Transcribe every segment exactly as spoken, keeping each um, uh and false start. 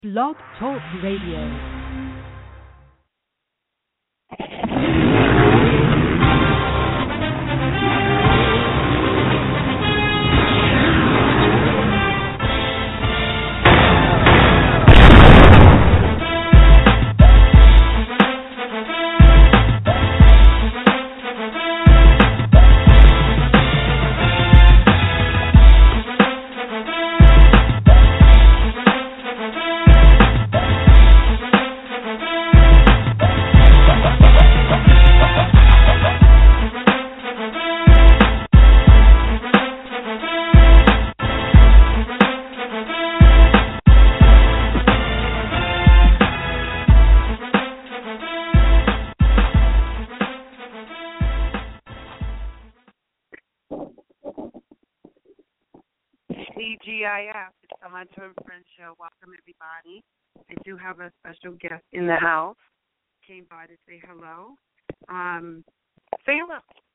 Blog Talk Radio. T G I F, it's the Hunter and Friends Show. Welcome, everybody. I do have a special guest in the house. Came by to say hello. Um, say hello.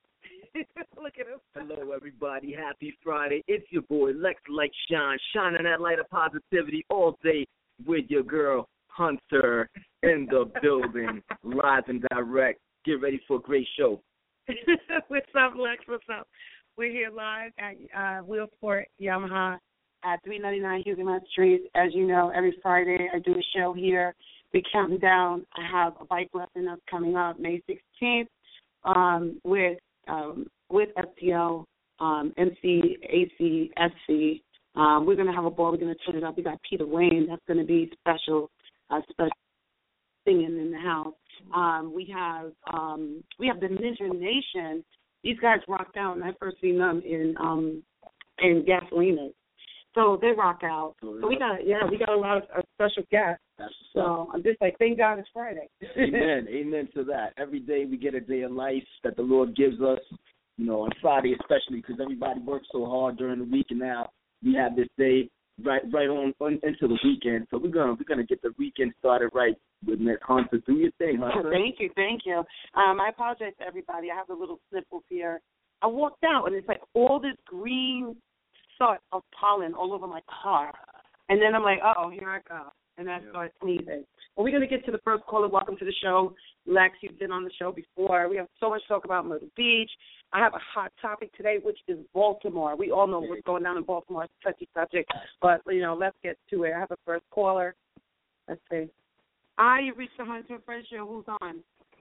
Look at him. Hello, everybody. Happy Friday. It's your boy, Lex Like Shine, shining that light of positivity all day with your girl, Hunter, in the building, live and direct. Get ready for a great show. What's up, Lex? What's up? We're here live at uh, Wheelsport Yamaha at three ninety-nine Huguenot Street. As you know, every Friday I do a show here. We're counting down. I have a bike lesson that's coming up May sixteenth um, with um, with S T L, um, M C, A C, S C. Um, we're going to have a ball. We're going to turn it up. We got Peter Wayne. That's going to be special, uh, special singing in the house. Um, we have um, we have the Ninja Nation. These guys rocked out, and I first seen them in um, in Gasolina. So they rock out. So we got yeah, we got a lot of uh, special guests. So I'm just like, thank God it's Friday. Amen, amen to that. Every day we get a day of life that the Lord gives us. You know, on Friday especially, because everybody works so hard during the week, and now we have this day right right on, on into the weekend. So we're gonna we're gonna get the weekend started right with Miss Hunter. Do your thing, Hunter. Thank you, thank you. Um, I apologize to everybody. I have a little sniffles here. I walked out and it's like all this green soot of pollen all over my car, and then I'm like, uh oh, here I go, and I yeah. start sneezing. Well, we're gonna get to the first caller. Welcome to the show, Lex. You've been on the show before. We have so much to talk about Myrtle Beach. I have a hot topic today, which is Baltimore. We all know what's going on in Baltimore. It's a touchy subject, but, you know, let's get to it. I have a first caller. Let's see. Hi, you reached the Hunter and Friends Show. Who's on?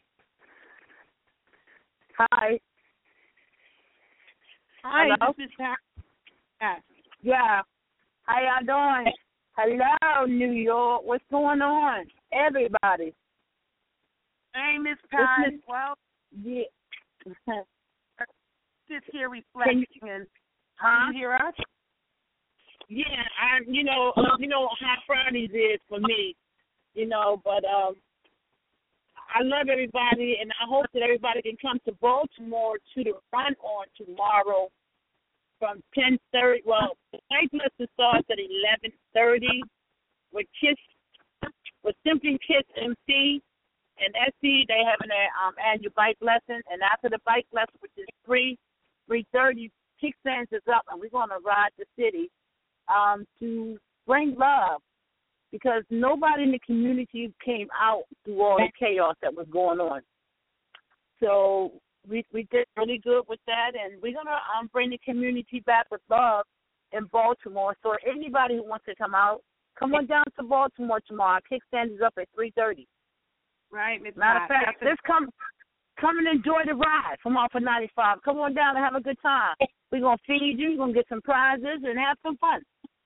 Hi. Hi, Hello? this is Pat. Pat. Yeah. How y'all doing? Hello, New York. What's going on? Everybody. Hey, Miss Pat. Miss- Well, Yeah. just here reflecting. And Huh? Can you hear us? Yeah, I you know, uh, you know how Fridays is for me. You know, but um I love everybody, and I hope that everybody can come to Baltimore to the run on tomorrow from ten thirty. Well, the night lesson starts at eleven thirty with Kiss, with Simply Kiss M C and S C. They having their um, annual bike lesson, and after the bike lesson, which is free, three thirty, kickstands is up, and we're going to ride the city um, to bring love. Because nobody in the community came out through all the chaos that was going on. So we we did really good with that, and we're going to um, bring the community back with love in Baltimore. So anybody who wants to come out, come on down to Baltimore tomorrow. Kickstand is up at three thirty. Right, Miss Matter of Pat. fact, let's come, come and enjoy the ride from off of ninety-five. Come on down and have a good time. We're going to feed you. You're going to get some prizes and have some fun.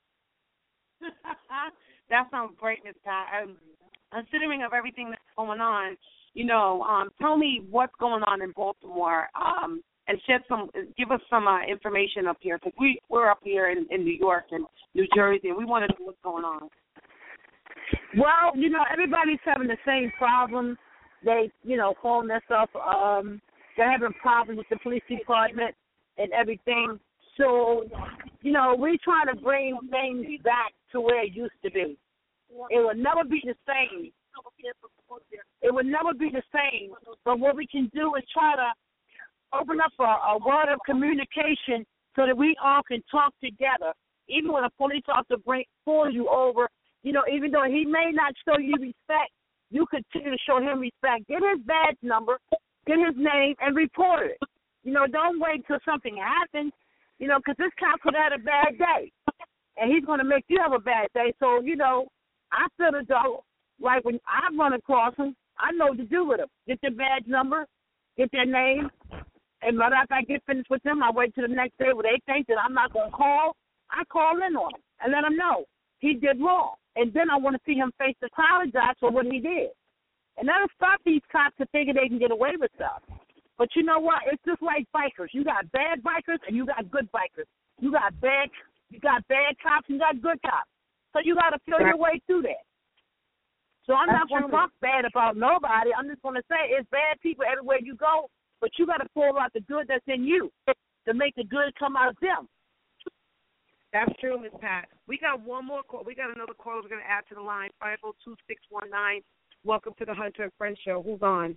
That sounds great, Miss Pat. Um, considering of everything that's going on, you know, um, tell me what's going on in Baltimore, um, and shed some, give us some uh, information up here, because we we're up here in, in New York and New Jersey, and we want to know what's going on. Well, you know, everybody's having the same problem. They, you know, calling themselves, um, they're having problems with the police department and everything. So, you know, we try to bring things back to where it used to be. It will never be the same. It will never be the same. But what we can do is try to open up a, a word of communication so that we all can talk together. Even when a police officer bring, pulls you over You know, even though he may not show you respect, you continue to show him respect. Get his badge number, get his name, and report it. You know, don't wait till something happens, you know, because this cop could have had a bad day, and he's going to make you have a bad day. So, you know, I feel as though, like when I run across him, I know what to do with them. Get their badge number, get their name, and right after I get finished with them, I wait till the next day where they think that I'm not going to call. I call in on him and let him know he did wrong. And then I want to see him face to apologize for what he did. And that'll stop these cops to figure they can get away with stuff. But you know what? It's just like bikers. You got bad bikers and you got good bikers. You got bad, you got bad cops and you got good cops. So you got to feel your way through that. So I'm That's not going to true. talk bad about nobody. I'm just going to say it's bad people everywhere you go, but you got to pull out the good that's in you to make the good come out of them. That's true, Miss Pat. We got one more call. We got another caller we're going to add to the line, five oh two, six one nine. Welcome to the Hunter and Friends Show. Who's on?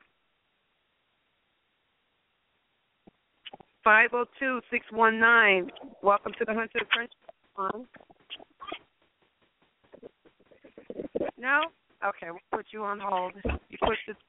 five oh two, six one nine. Welcome to the Hunter and Friends Show. On? No? Okay, we'll put you on hold. You pushed it.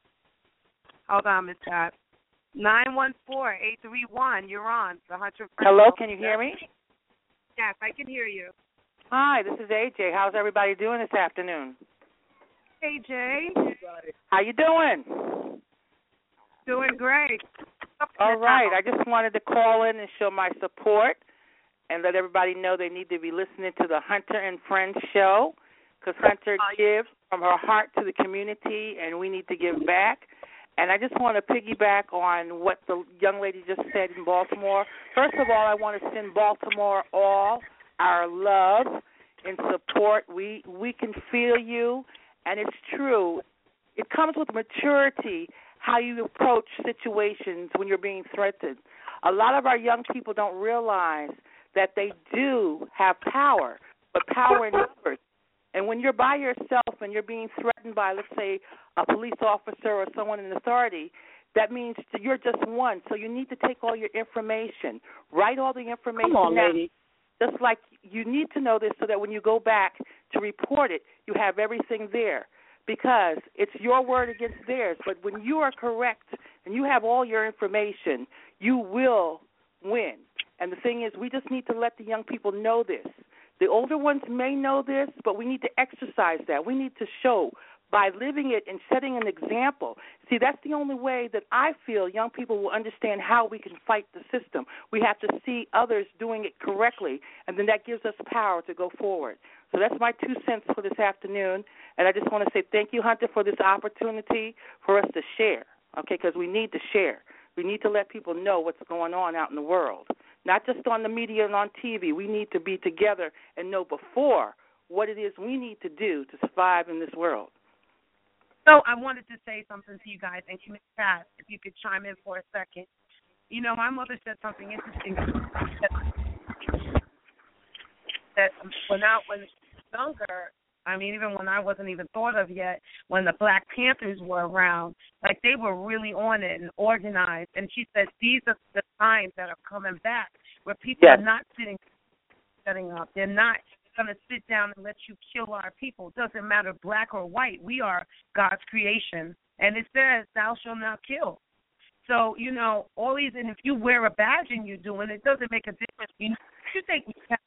Hold on, Miss Pat. nine one four, eight three one. You're on the Hunter and Friends Hello, Show. can you hear me? Yes, I can hear you. Hi, this is A J. How's everybody doing this afternoon? Hey, Jay. How you doing? Doing great. All right. I just wanted to call in and show my support and let everybody know they need to be listening to the Hunter and Friends Show because Hunter gives from her heart to the community, and we need to give back. And I just want to piggyback on what the young lady just said in Baltimore. First of all, I want to send Baltimore all our love and support. We we can feel you, and it's true. It comes with maturity how you approach situations when you're being threatened. A lot of our young people don't realize that they do have power, but power in numbers. And when you're by yourself and you're being threatened by, let's say, a police officer or someone in authority, that means that you're just one. So you need to take all your information, write all the information Come on, down. lady. Just like you need to know this so that when you go back to report it, you have everything there because it's your word against theirs. But when you are correct and you have all your information, you will win. And the thing is, we just need to let the young people know this. The older ones may know this, but we need to exercise that. We need to show by living it and setting an example. See, that's the only way that I feel young people will understand how we can fight the system. We have to see others doing it correctly, and then that gives us power to go forward. So that's my two cents for this afternoon, and I just want to say thank you, Hunter, for this opportunity for us to share, okay, because we need to share. We need to let people know what's going on out in the world, not just on the media and on T V. We need to be together and know before what it is we need to do to survive in this world. So I wanted to say something to you guys, and Miss Pat, if you could chime in for a second. You know, my mother said something interesting that, that when I was younger, I mean, even when I wasn't even thought of yet, when the Black Panthers were around, like they were really on it and organized. And she said these are the times that are coming back where people Yes. are not sitting, setting up. They're not going to sit down and let you kill our people. It doesn't matter black or white. We are God's creation. And it says, thou shalt not kill. So, you know, all these, and if you wear a badge and you're doing it, it doesn't make a difference. You, you think we have.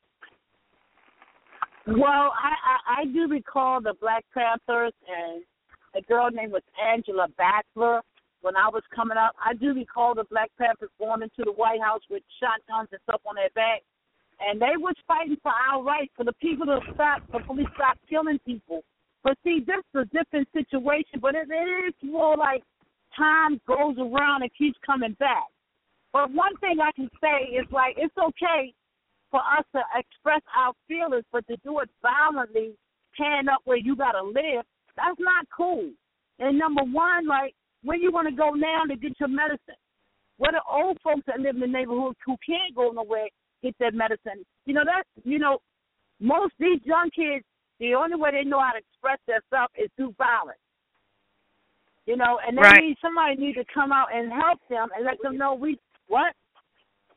Well, I, I, I do recall the Black Panthers and a girl named was Angela Battler when I was coming up. I do recall the Black Panthers going into the White House with shotguns and stuff on their back. And they was fighting for our rights, for the people to stop, for police to stop killing people. But see, this is a different situation, but it, it is more like time goes around and keeps coming back. But one thing I can say is, like, it's okay for us to express our feelings, but to do it violently, tearing up where you got to live, that's not cool. And number one, like, where you want to go now to get your medicine? Where the old folks that live in the neighborhood who can't go nowhere get their medicine? You know, that's, you know, most these young kids, the only way they know how to express themselves is through violence. You know, and they Right. need, somebody need to come out and help them and let them know we, what?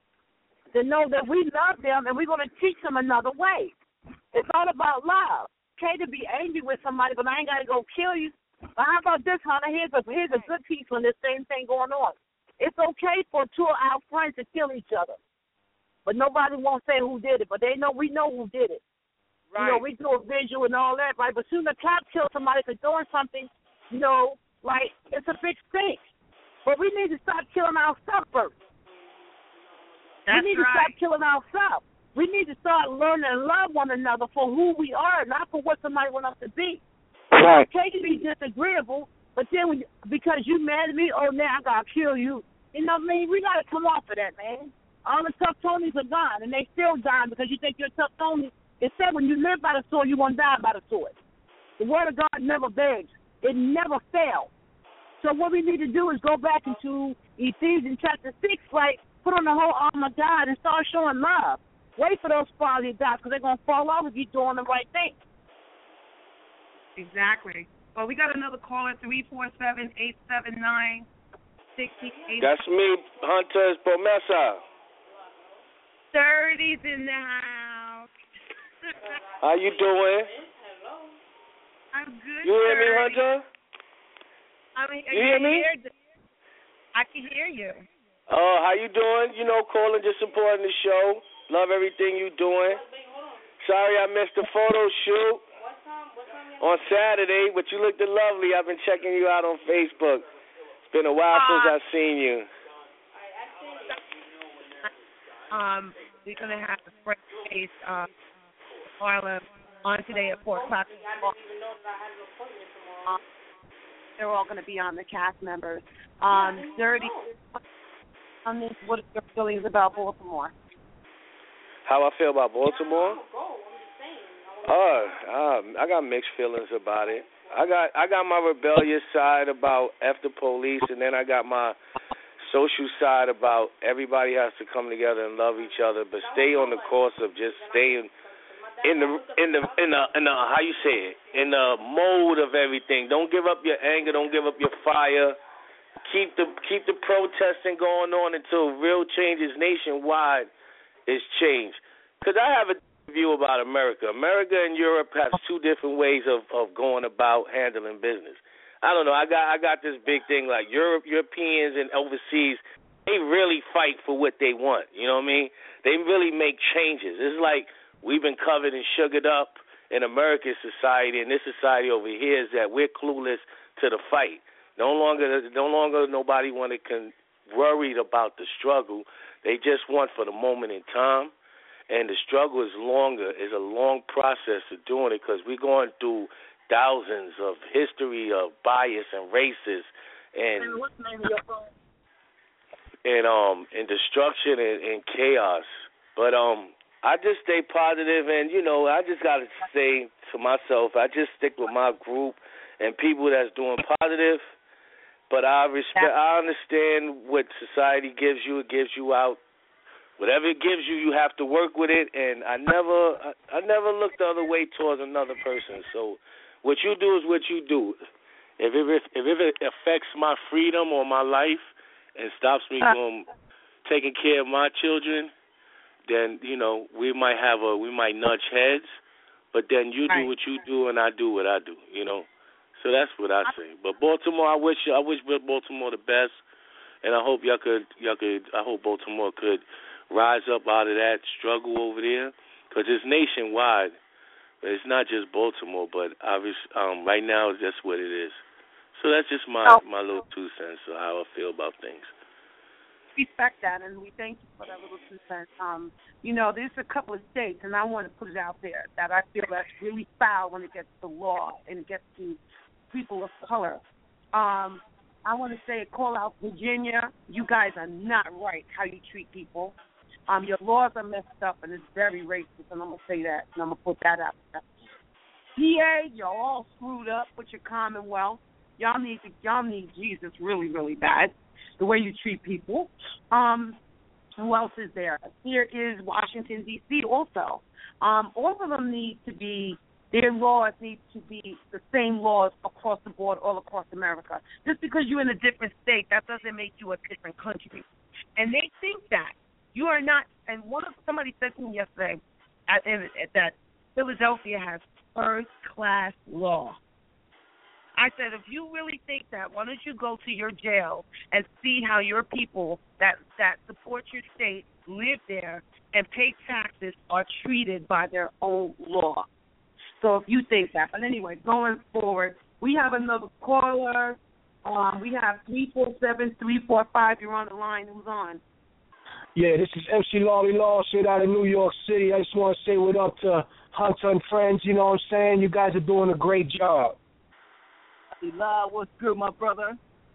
To know that we love them and we're going to teach them another way. It's all about love. okay to be angry with somebody, but I ain't got to go kill you. But how about this, Hunter? Here's a, here's a good piece on this same thing going on. It's okay for two of our friends to kill each other, but nobody won't say who did it. But they know we know who did it. Right. You know, we do a visual and all that, right? But soon the cop kills somebody for doing something, you know, like it's a big thing. But we need to stop killing ourselves first. That's we need right. to stop killing ourselves. We need to start learning and love one another for who we are, not for what somebody wants us to be. Right. It's okay to be disagreeable, but then when, because you mad at me, oh, now I got to kill you. You know what I mean? We got to come off of that, man. All the tough Tonys are gone, and they still dying because you think you're a tough Tony. It said when you live by the sword, you won't die by the sword. The word of God never begs. It never fails. So what we need to do is go back into Ephesians chapter six, right? Put on the whole armor of God and start showing love. Wait for those quality dots because they're going to fall off if you're doing the right thing. Exactly. Well, we got another caller, three four seven, eight seven nine, six eight. That's me, Hunter's Promesa. thirty's in the house. How you doing? I'm good. You hear me, thirty. Hunter? I mean, You hear me? Hear I can hear you. Oh, how you doing? You know, calling, just supporting the show. Love everything you doing. Sorry I missed the photo shoot on Saturday, but you looked lovely. I've been checking you out on Facebook. It's been a while uh, since I've seen you. Um, we're going to have the spray case uh, Harlem on today at four o'clock. Uh, they're all going to be on the cast members. Um, Dirty, on this, what are your feelings about Baltimore? How I feel about Baltimore? Oh, um, I got mixed feelings about it. I got I got my rebellious side about F the police, and then I got my social side about everybody has to come together and love each other, but stay on the course of just staying in the in the in the, in the how you say it in the mode of everything. Don't give up your anger. Don't give up your fire. Keep the keep the protesting going on until real changes nationwide is changed. Because I have a view about America. America and Europe have two different ways of, of going about handling business. I don't know. I got I got this big thing like Europe, Europeans and overseas. They really fight for what they want. You know what I mean? They really make changes. It's like we've been covered and sugared up in American society, and this society over here is that we're clueless to the fight. No longer, no longer nobody want to con- worried about the struggle. They just want for the moment in time. And the struggle is longer, is a long process of doing it because we're going through thousands of history of bias and races and what's the name of your phone? and um and destruction and, and chaos. But um I just stay positive, and you know I just gotta say to myself, I just stick with my group and people that's doing positive. But I respect, I understand what society gives you. It gives you out. Whatever it gives you, you have to work with it, and I never, I, I never look the other way towards another person. So, what you do is what you do. If it if it affects my freedom or my life and stops me from taking care of my children, then you know we might have a we might nudge heads. But then you do what you do, and I do what I do. You know, so that's what I say. But Baltimore, I wish I wish Baltimore the best, and I hope y'all could y'all could I hope Baltimore could rise up out of that struggle over there, because it's nationwide. It's not just Baltimore, but obviously, um, right now that's what it is. So that's just my, oh. my little two cents of how I feel about things. Respect that, and we thank you for that little two cents. Um, you know, there's a couple of states, and I want to put it out there, that I feel that's really foul when it gets to law and it gets to people of color. Um, I want to say, call out Virginia. You guys are not right how you treat people. Um, your laws are messed up, and it's very racist, and I'm going to say that, and I'm going to put that out there. P A, you're all screwed up with your Commonwealth. Y'all need to, y'all need Jesus really, really bad, the way you treat people. Um, who else is there? Here is Washington, D C also. Um, all of them need to be, their laws need to be the same laws across the board, all across America. Just because you're in a different state, that doesn't make you a different country. And they think that. You are not, and one of somebody said to me yesterday at, at, that Philadelphia has first class law. I said, if you really think that, why don't you go to your jail and see how your people that, that support your state live there and pay taxes are treated by their own law. So if you think that. But anyway, going forward, we have another caller. Um, we have three four seven, three four five. You're on the line. Who's on? Yeah, this is M C Laurie Law, straight out of New York City. I just want to say what up to Hunter and friends. You know what I'm saying? You guys are doing a great job. Love, what's good, my brother?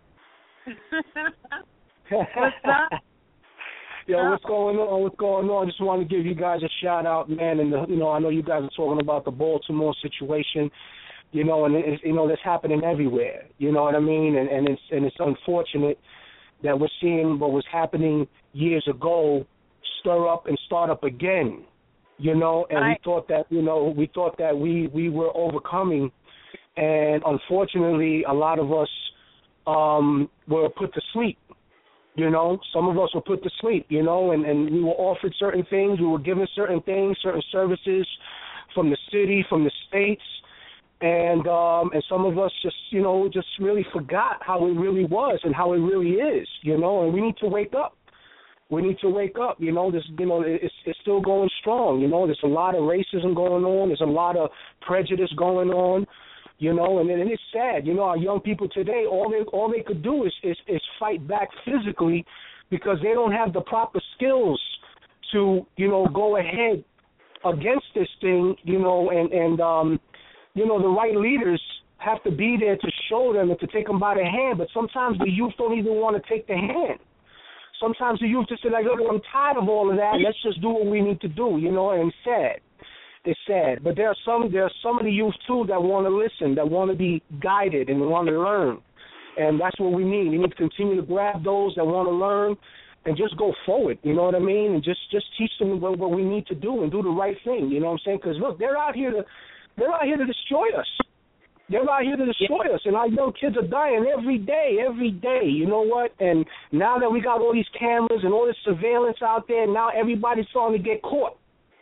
What's up? Yo, what's going on? What's going on? Just want to give you guys a shout out, man. And the, you know, I know you guys are talking about the Baltimore situation. You know, and it's, you know that's happening everywhere. You know what I mean? And, and it's and it's unfortunate that we're seeing what was happening years ago stir up and start up again. You know, and right. we thought that you know we thought that we we were overcoming. And unfortunately, a lot of us um, were put to sleep. You know, some of us were put to sleep, you know, and, and we were offered certain things. We were given certain things, certain services from the city, from the states. And um, and some of us just, you know, just really forgot how it really was and how it really is, you know, and we need to wake up. We need to wake up, you know, this, you know, it's, it's still going strong, you know, there's a lot of racism going on. There's a lot of prejudice going on. You know, and, and it's sad. You know, our young people today, all they all they could do is, is, is fight back physically because they don't have the proper skills to, you know, go ahead against this thing, you know, and, and um, you know, the right leaders have to be there to show them and to take them by the hand, but sometimes the youth don't even want to take the hand. Sometimes the youth just say, like, look, I'm tired of all of that. Let's just do what we need to do, you know, and it's sad. It's sad, but there are some there are some of the youth too that want to listen, that want to be guided and want to learn, and that's what we need. We need to continue to grab those that want to learn and just go forward. You know what I mean? And just, just teach them what, what we need to do and do the right thing. You know what I'm saying? Because look, they're out here to they're out here to destroy us. They're out here to destroy yeah. us, and our young kids are dying every day, every day. You know what? And now that we got all these cameras and all this surveillance out there, now everybody's starting to get caught.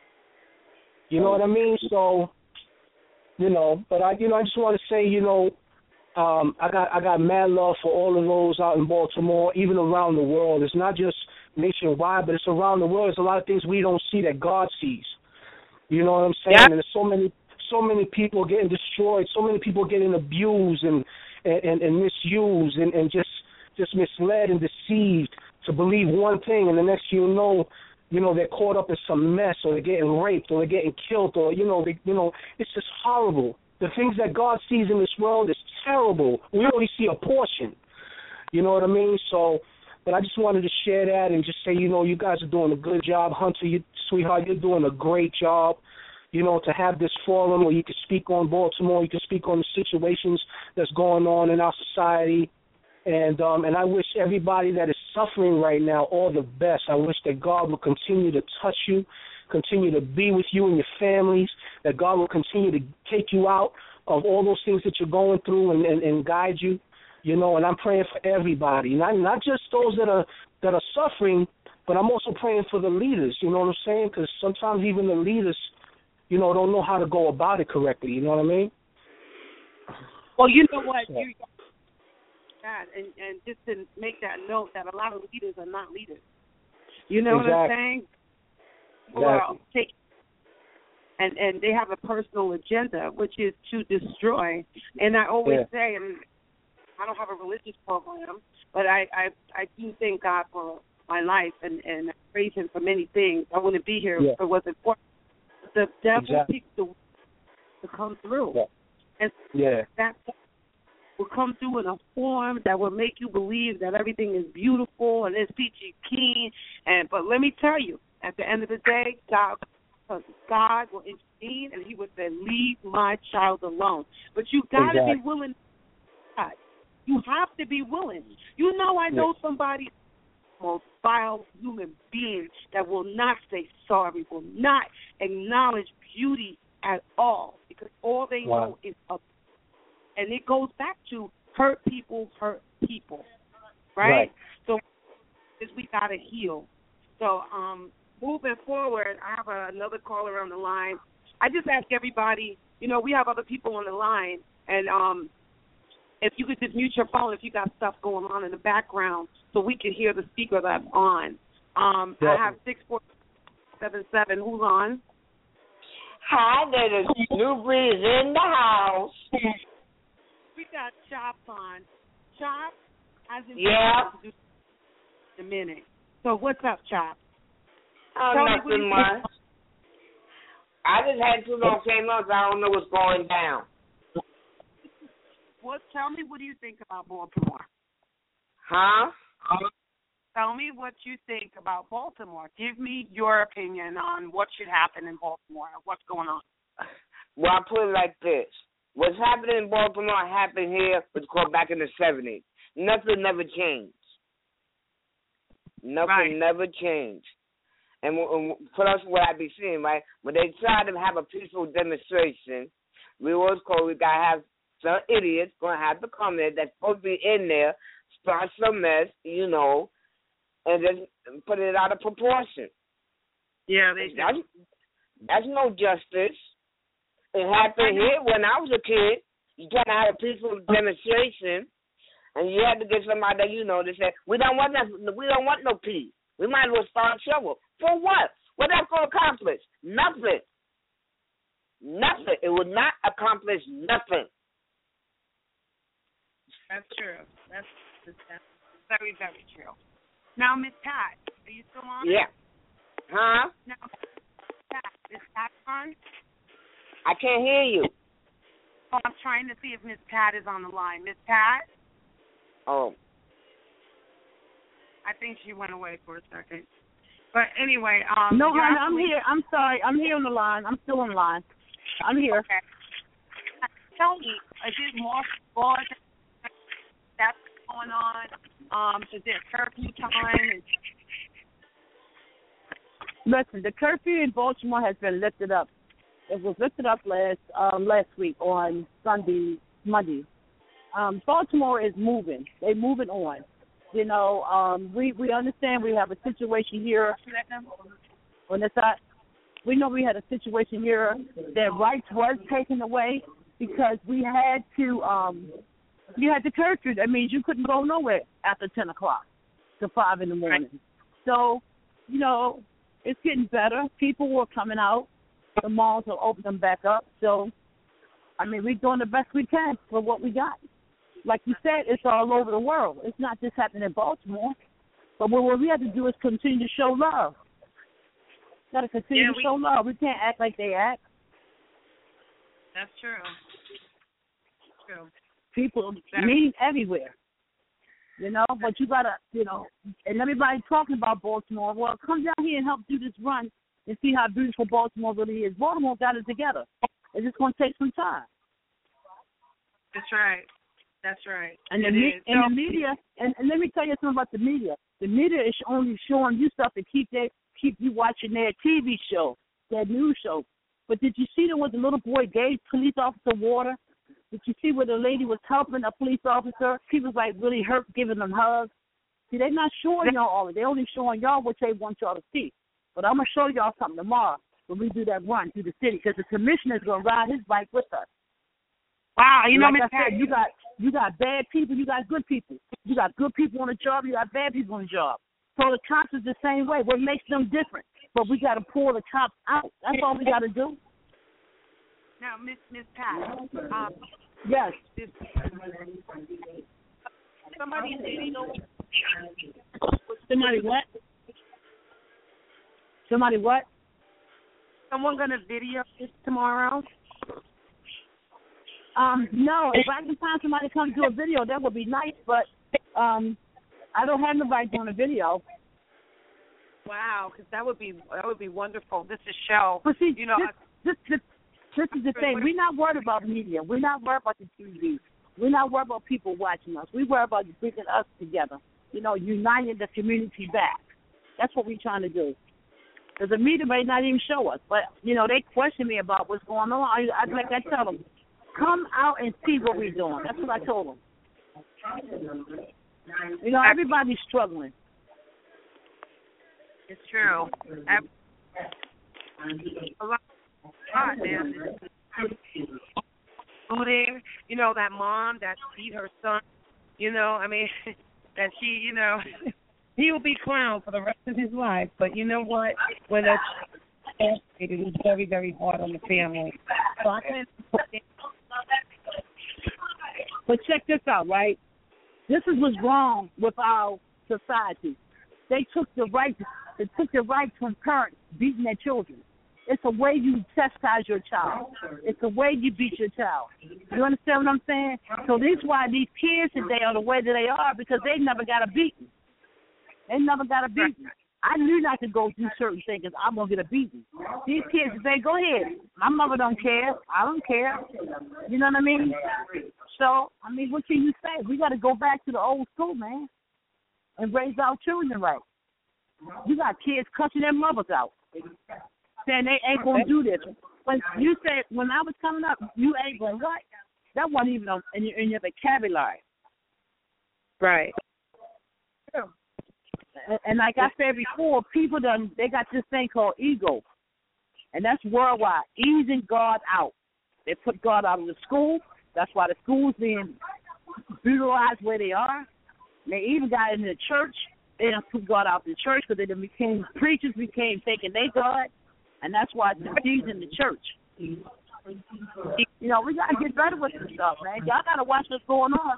You know what I mean? So, you know, but I, you know, I just want to say, you know, um, I got I got mad love for all of those out in Baltimore, even around the world. It's not just nationwide, but it's around the world. There's a lot of things we don't see that God sees. You know what I'm saying? Yeah. And there's so many, so many people getting destroyed, so many people getting abused and and, and misused and, and just just misled and deceived to believe one thing, and the next thing you know, you know, they're caught up in some mess, or they're getting raped, or they're getting killed, or, you know, they, you know, it's just horrible. The things that God sees in this world is terrible. We only see a portion. You know what I mean? So, but I just wanted to share that and just say, you know, you guys are doing a good job. Hunter, you, sweetheart, you're doing a great job. You know, to have this forum where you can speak on Baltimore, you can speak on the situations that's going on in our society. And um, and I wish everybody that is suffering right now all the best. I wish that God will continue to touch you, continue to be with you and your families, that God will continue to take you out of all those things that you're going through and, and, and guide you, you know, and I'm praying for everybody, not, not just those that are that are suffering, but I'm also praying for the leaders, you know what I'm saying, because sometimes even the leaders, you know, don't know how to go about it correctly, you know what I mean? Well, you know what, you that, and, and just to make that note that a lot of leaders are not leaders. You know exactly. what I'm saying? Well, take, and and they have a personal agenda, which is to destroy. And I always yeah. say, and I don't have a religious program, but I, I, I do thank God for my life and, and I praise Him for many things. I wouldn't be here yeah. if it wasn't for the devil exactly. picks the to come through. Yeah. And yeah. that will come through in a form that will make you believe that everything is beautiful and it's peachy keen. And but let me tell you, at the end of the day, God, God will intervene and He would say, "Leave my child alone." But you got to exactly. be willing. God. You have to be willing. You know, I know yeah. somebody, most vile human being, that will not say sorry, will not acknowledge beauty at all, because all they wow. know is up. And it goes back to hurt people hurt people, right? right. So we got to heal. So um, moving forward, I have a, another caller on the line. I just ask everybody, you know, we have other people on the line, and um, if you could just mute your phone if you got stuff going on in the background so we can hear the speaker that's on. Um, yeah. I have six four seven seven. Who's on? Hi, there's New Breeze in the house. We got Chop on. Chop hasn't yeah. been in a minute. So what's up, Chop? Oh, Tell nothing much. I just had too long came on, so I don't know what's going down. Well, tell me, what do you think about Baltimore? Huh? Tell me what you think about Baltimore. Give me your opinion on what should happen in Baltimore. What's going on? Well, I'll put it like this. What's happening in Baltimore happened here, was called back in the seventies. Nothing never changed. Nothing right. never changed. And for us, what I be seeing, right, when they try to have a peaceful demonstration, we always call, we got to have some idiots going to have to come in that's supposed to be in there, start some mess, you know, and just put it out of proportion. Yeah, they that's, that's no justice. It happened here when I was a kid. You trying to have a peaceful demonstration, and you had to get somebody that you know to say, we don't want that, we don't want no peace. We might as well start trouble. For what? What that's going to accomplish? Nothing. Nothing. It will not accomplish nothing. That's true. That's, that's very, very true. Now, Miss Pat, are you still on? Yeah. Huh? Now, Pat, is Pat on? I can't hear you. Oh, I'm trying to see if Miss Pat is on the line. Miss Pat? Oh. I think she went away for a second. But anyway, um... No, honey, I'm here. I'm sorry. I'm here on the line. I'm still on the line. I'm here. Okay. Tell me, is it more fraud that's going on? Um, is there curfew time? Listen, the curfew in Baltimore has been lifted up. It was lifted up last um, last week on Sunday, Monday. Um, Baltimore is moving. They're moving on. You know, um, we, we understand we have a situation here on the side. We know we had a situation here that rights was taken away because we had to, um, you had the curfew. That means you couldn't go nowhere after ten o'clock to five in the morning. Right. So, you know, it's getting better. People were coming out. The malls will open them back up. So, I mean, we're doing the best we can for what we got. Like you said, it's all over the world. It's not just happening in Baltimore. But what we have to do is continue to show love. Got to continue yeah, to we, show love. We can't act like they act. That's true. True. People mean everywhere. You know, but you got to, you know, and everybody talking about Baltimore. Well, come down here and help do this run and see how beautiful Baltimore really is. Baltimore got it together. It's just going to take some time. That's right. That's right. And the, me- and the media, and, and let me tell you something about the media. The media is only showing you stuff to keep their, keep you watching their T V show, their news show. But did you see that what the little boy gave police officer water? Did you see where the lady was helping a police officer? She was like really hurt, giving them hugs. See, they're not showing y'all all of it. They're only showing y'all what they want y'all to see. But I'm going to show y'all something tomorrow when we do that run through the city because the commissioner is going to ride his bike with us. Wow, you know, like Miss I said, you got you got bad people, you got good people. You got good people on the job, you got bad people on the job. So the cops is the same way. What makes them different? But we got to pull the cops out. That's all we got to do. Now, Miss Miss Pat. Um, yes. This, somebody you know. Somebody what? Somebody what? Someone gonna video this tomorrow? Um, no, if I can find somebody to come do a video, that would be nice, but um, I don't have nobody doing a video. Wow, because that would be that would be wonderful. This is show. But see, you know, this, this, this, this is the thing. We're not worried about media. We're not worried about the T V. We're not worried about people watching us. We worry about bringing us together. You know, uniting the community back. That's what we're trying to do. Because the media may not even show us, but you know, they question me about what's going on. I, I like I tell them. Come out and see what we're doing. That's what I told them. You know, everybody's struggling. It's true. A lot, man. who there, you know, that mom that beat her son, you know, I mean, that she, you know, he will be clowned for the rest of his life. But you know what? When that's it is very, very hard on the family. So I can't. But check this out, right? This is what's wrong with our society. They took the right, they took the right from parents beating their children. It's a way you chastise your child. It's a way you beat your child. You understand what I'm saying? So this is why these kids today are the way that they are, because they never got a beating. They never got a beating. I knew not to go do certain things because I'm going to get a beating. These kids say, go ahead. My mother don't care. I don't care. You know what I mean? So, I mean, what can you say? We got to go back to the old school, man, and raise our children right. You got kids cussing their mothers out, saying they ain't going to do this. When you said, when I was coming up, you ain't going, what? That wasn't even in your, in your vocabulary. Right. Yeah. And, and like I said before, people done, they got this thing called ego, and that's worldwide, easing God out. They put God out of the school. That's why the schools being brutalized where they are. They even got into the church. They done put God out of the church because they done became preachers, became thinking they God, and that's why it's confusing the church. You know, we got to get better with this stuff, man. Y'all got to watch what's going on.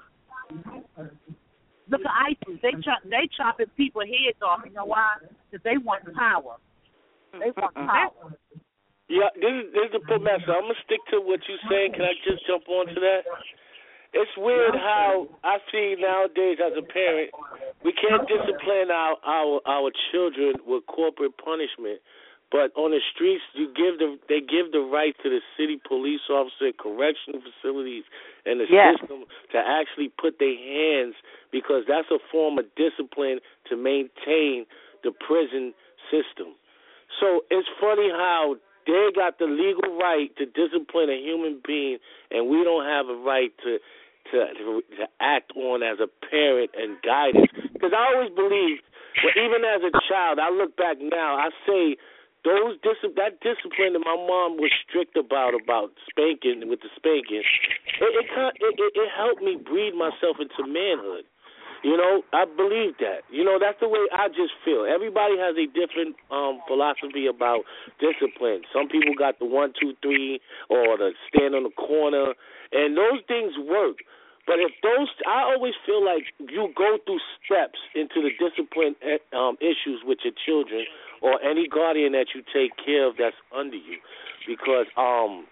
Look at ISIS. They chop, they chopping people's heads off. You know why? Because they want power. They want power. Yeah, this is, this is the put master. I'm going to stick to what you're saying. Can I just jump onto that? It's weird how I see nowadays as a parent, we can't discipline our, our, our children with corporate punishment. But on the streets, you give the they give the right to the city police officer, correctional facilities, and the yes. system to actually put their hands, because that's a form of discipline to maintain the prison system. So it's funny how they got the legal right to discipline a human being, and we don't have a right to to to, to act on as a parent and guidance. Because I always believe, well, even as a child, I look back now, I say, Those dis- that discipline that my mom was strict about, about spanking with the spanking, it it, it it it helped me breed myself into manhood. You know, I believe that. You know, that's the way I just feel. Everybody has a different um, philosophy about discipline. Some people got the one, two, three, or the stand on the corner, and those things work. But if those, I always feel like you go through steps into the discipline um, issues with your children or any guardian that you take care of that's under you, because um,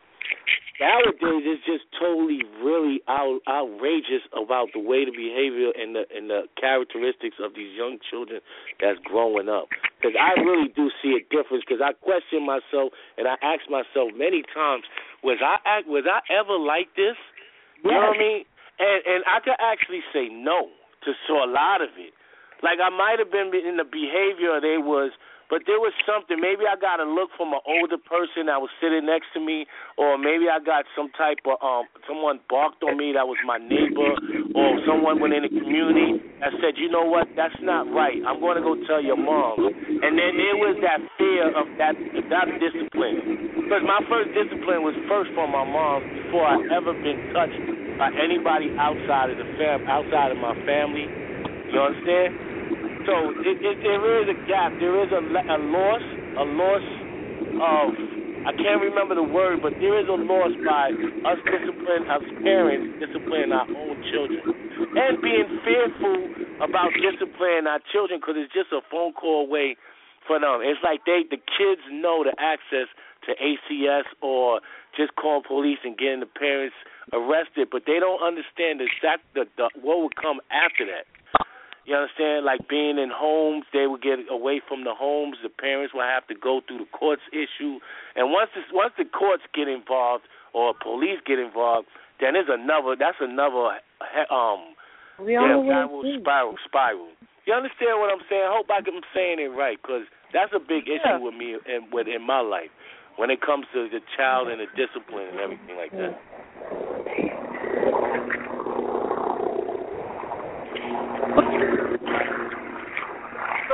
nowadays it's just totally, really out, outrageous about the way the behavior and the and the characteristics of these young children that's growing up. Because I really do see a difference. Because I question myself and I ask myself many times, was I act, was I ever like this? You yes. know what I mean? And and I could actually say no to so a lot of it. Like I might have been in the behavior they was. But there was something, maybe I got a look from an older person that was sitting next to me, or maybe I got some type of, um, someone barked on me that was my neighbor, or someone went in the community that said, you know what, that's not right. I'm going to go tell your mom. And then there was that fear of that, that discipline. Because my first discipline was first from my mom before I ever been touched by anybody outside of the fam- outside of my family. You understand? So it, it, there is a gap. There is a, a loss, a loss of, I can't remember the word, but there is a loss by us disciplining, us parents disciplining our own children. And being fearful about disciplining our children because it's just a phone call away for them. It's like they, the kids know the access to A C S or just call police and getting the parents arrested, but they don't understand the, the, the, what would come after that. You understand? Like being in homes, they would get away from the homes. The parents will have to go through the courts issue. And once this, once the courts get involved or police get involved, then there's another, that's another um, downward spiral, spiral. You understand what I'm saying? I hope I'm saying it right, because that's a big issue yeah. with me and with in my life when it comes to the child and the discipline and everything like that.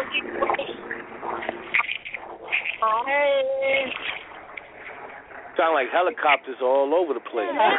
Hey. Sound like helicopters all over the place. I'm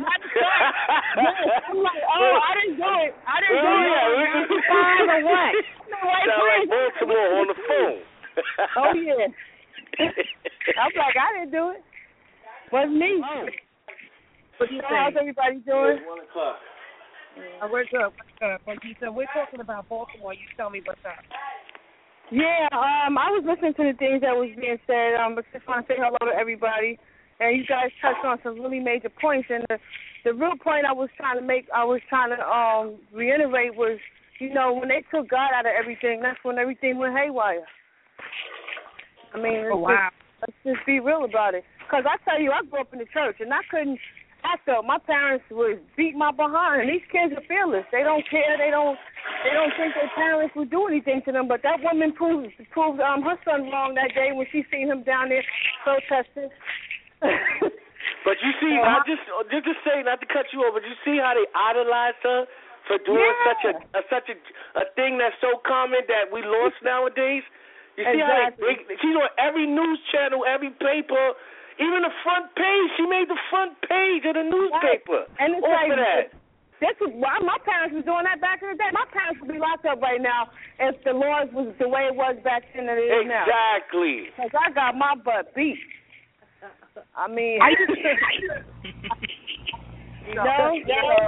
like, oh, I didn't do it. I didn't do oh, it. Yeah, Five or what? Sound like Baltimore on the phone. Oh, yeah. I'm like, I didn't do it. Wasn't me. Oh. What do you think? How's everybody doing? It's one o'clock. Uh, we're good. We're good. But you said we're talking about Baltimore. You tell me what's up. Yeah, um, I was listening to the things that was being said, um, but just want to say hello to everybody. And you guys touched on some really major points. And the, the real point I was trying to make, I was trying to um, reiterate was, you know, when they took God out of everything, that's when everything went haywire. I mean, let's, oh, wow. just, let's just be real about it. Because I tell you, I grew up in the church, and I couldn't, I felt my parents would beat my behind. And these kids are fearless. They don't care. They don't They don't think their parents would do anything to them. But that woman proved, proved um, her son wrong that day when she seen him down there protesting. But you see, I just just to say, not to cut you off, but you see how they idolized her for doing yeah. such a, a such a a thing that's so common that we lost nowadays. You see exactly. how they, she's on every news channel, every paper, even the front page. She made the front page of the newspaper. Right. And it's Off like of that. This was why my parents was doing that back in the day. My parents would be locked up right now if the laws was the way it was back then than it is now. Exactly. Because I got my butt beat. I mean, you know, yeah,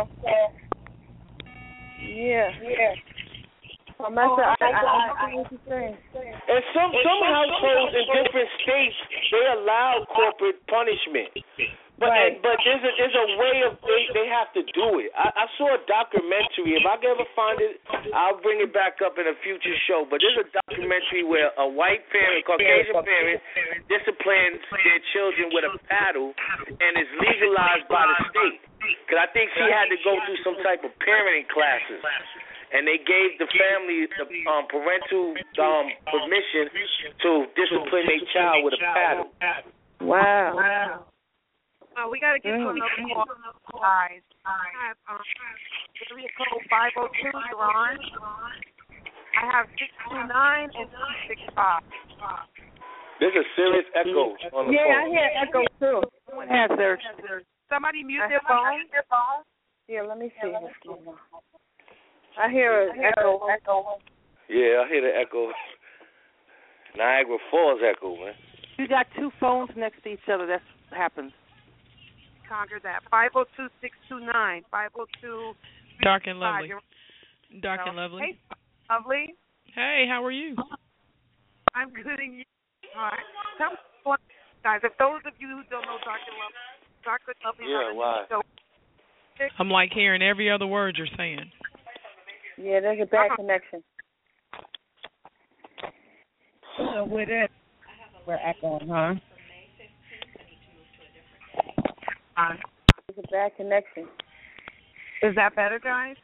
yeah, yeah. So, Master, I, I, I, I what you're saying. And some some households in different states they allow corporate punishment. But right. and, but there's a there's a way of they, they have to do it. I, I saw a documentary. If I can ever find it, I'll bring it back up in a future show. But there's a documentary where a white parent, Caucasian parent, disciplines their children with a paddle, and is legalized by the state. Because I think she had to go through some type of parenting classes, and they gave the family the um, parental um, permission to discipline their child with a paddle. Wow. Wow. Uh, we got to get to another call, guys. I have um, area code five oh two, Ron. I have six two nine and two six five. There's a serious echo on the yeah, phone. Yeah, I hear echo too. What has there? Somebody mute their phone. Yeah, let me see. I hear an echo. echo. Yeah, I hear the echo. Niagara Falls echo, man. You got two phones next to each other. That's what happens. Conquer that. five oh two, six two nine. five oh two. Dark and lovely. Dark and lovely. Hey, lovely. Hey, how are you? I'm good and you. All right. Tell me, guys, if those of you who don't know Dark and Lovely, Dark and Lovely. Yeah, why? So, I'm like hearing every other word you're saying. Yeah, there's a bad uh-huh. connection. So with it, we're echoing, huh? Uh, It's a bad connection. Is that better, guys?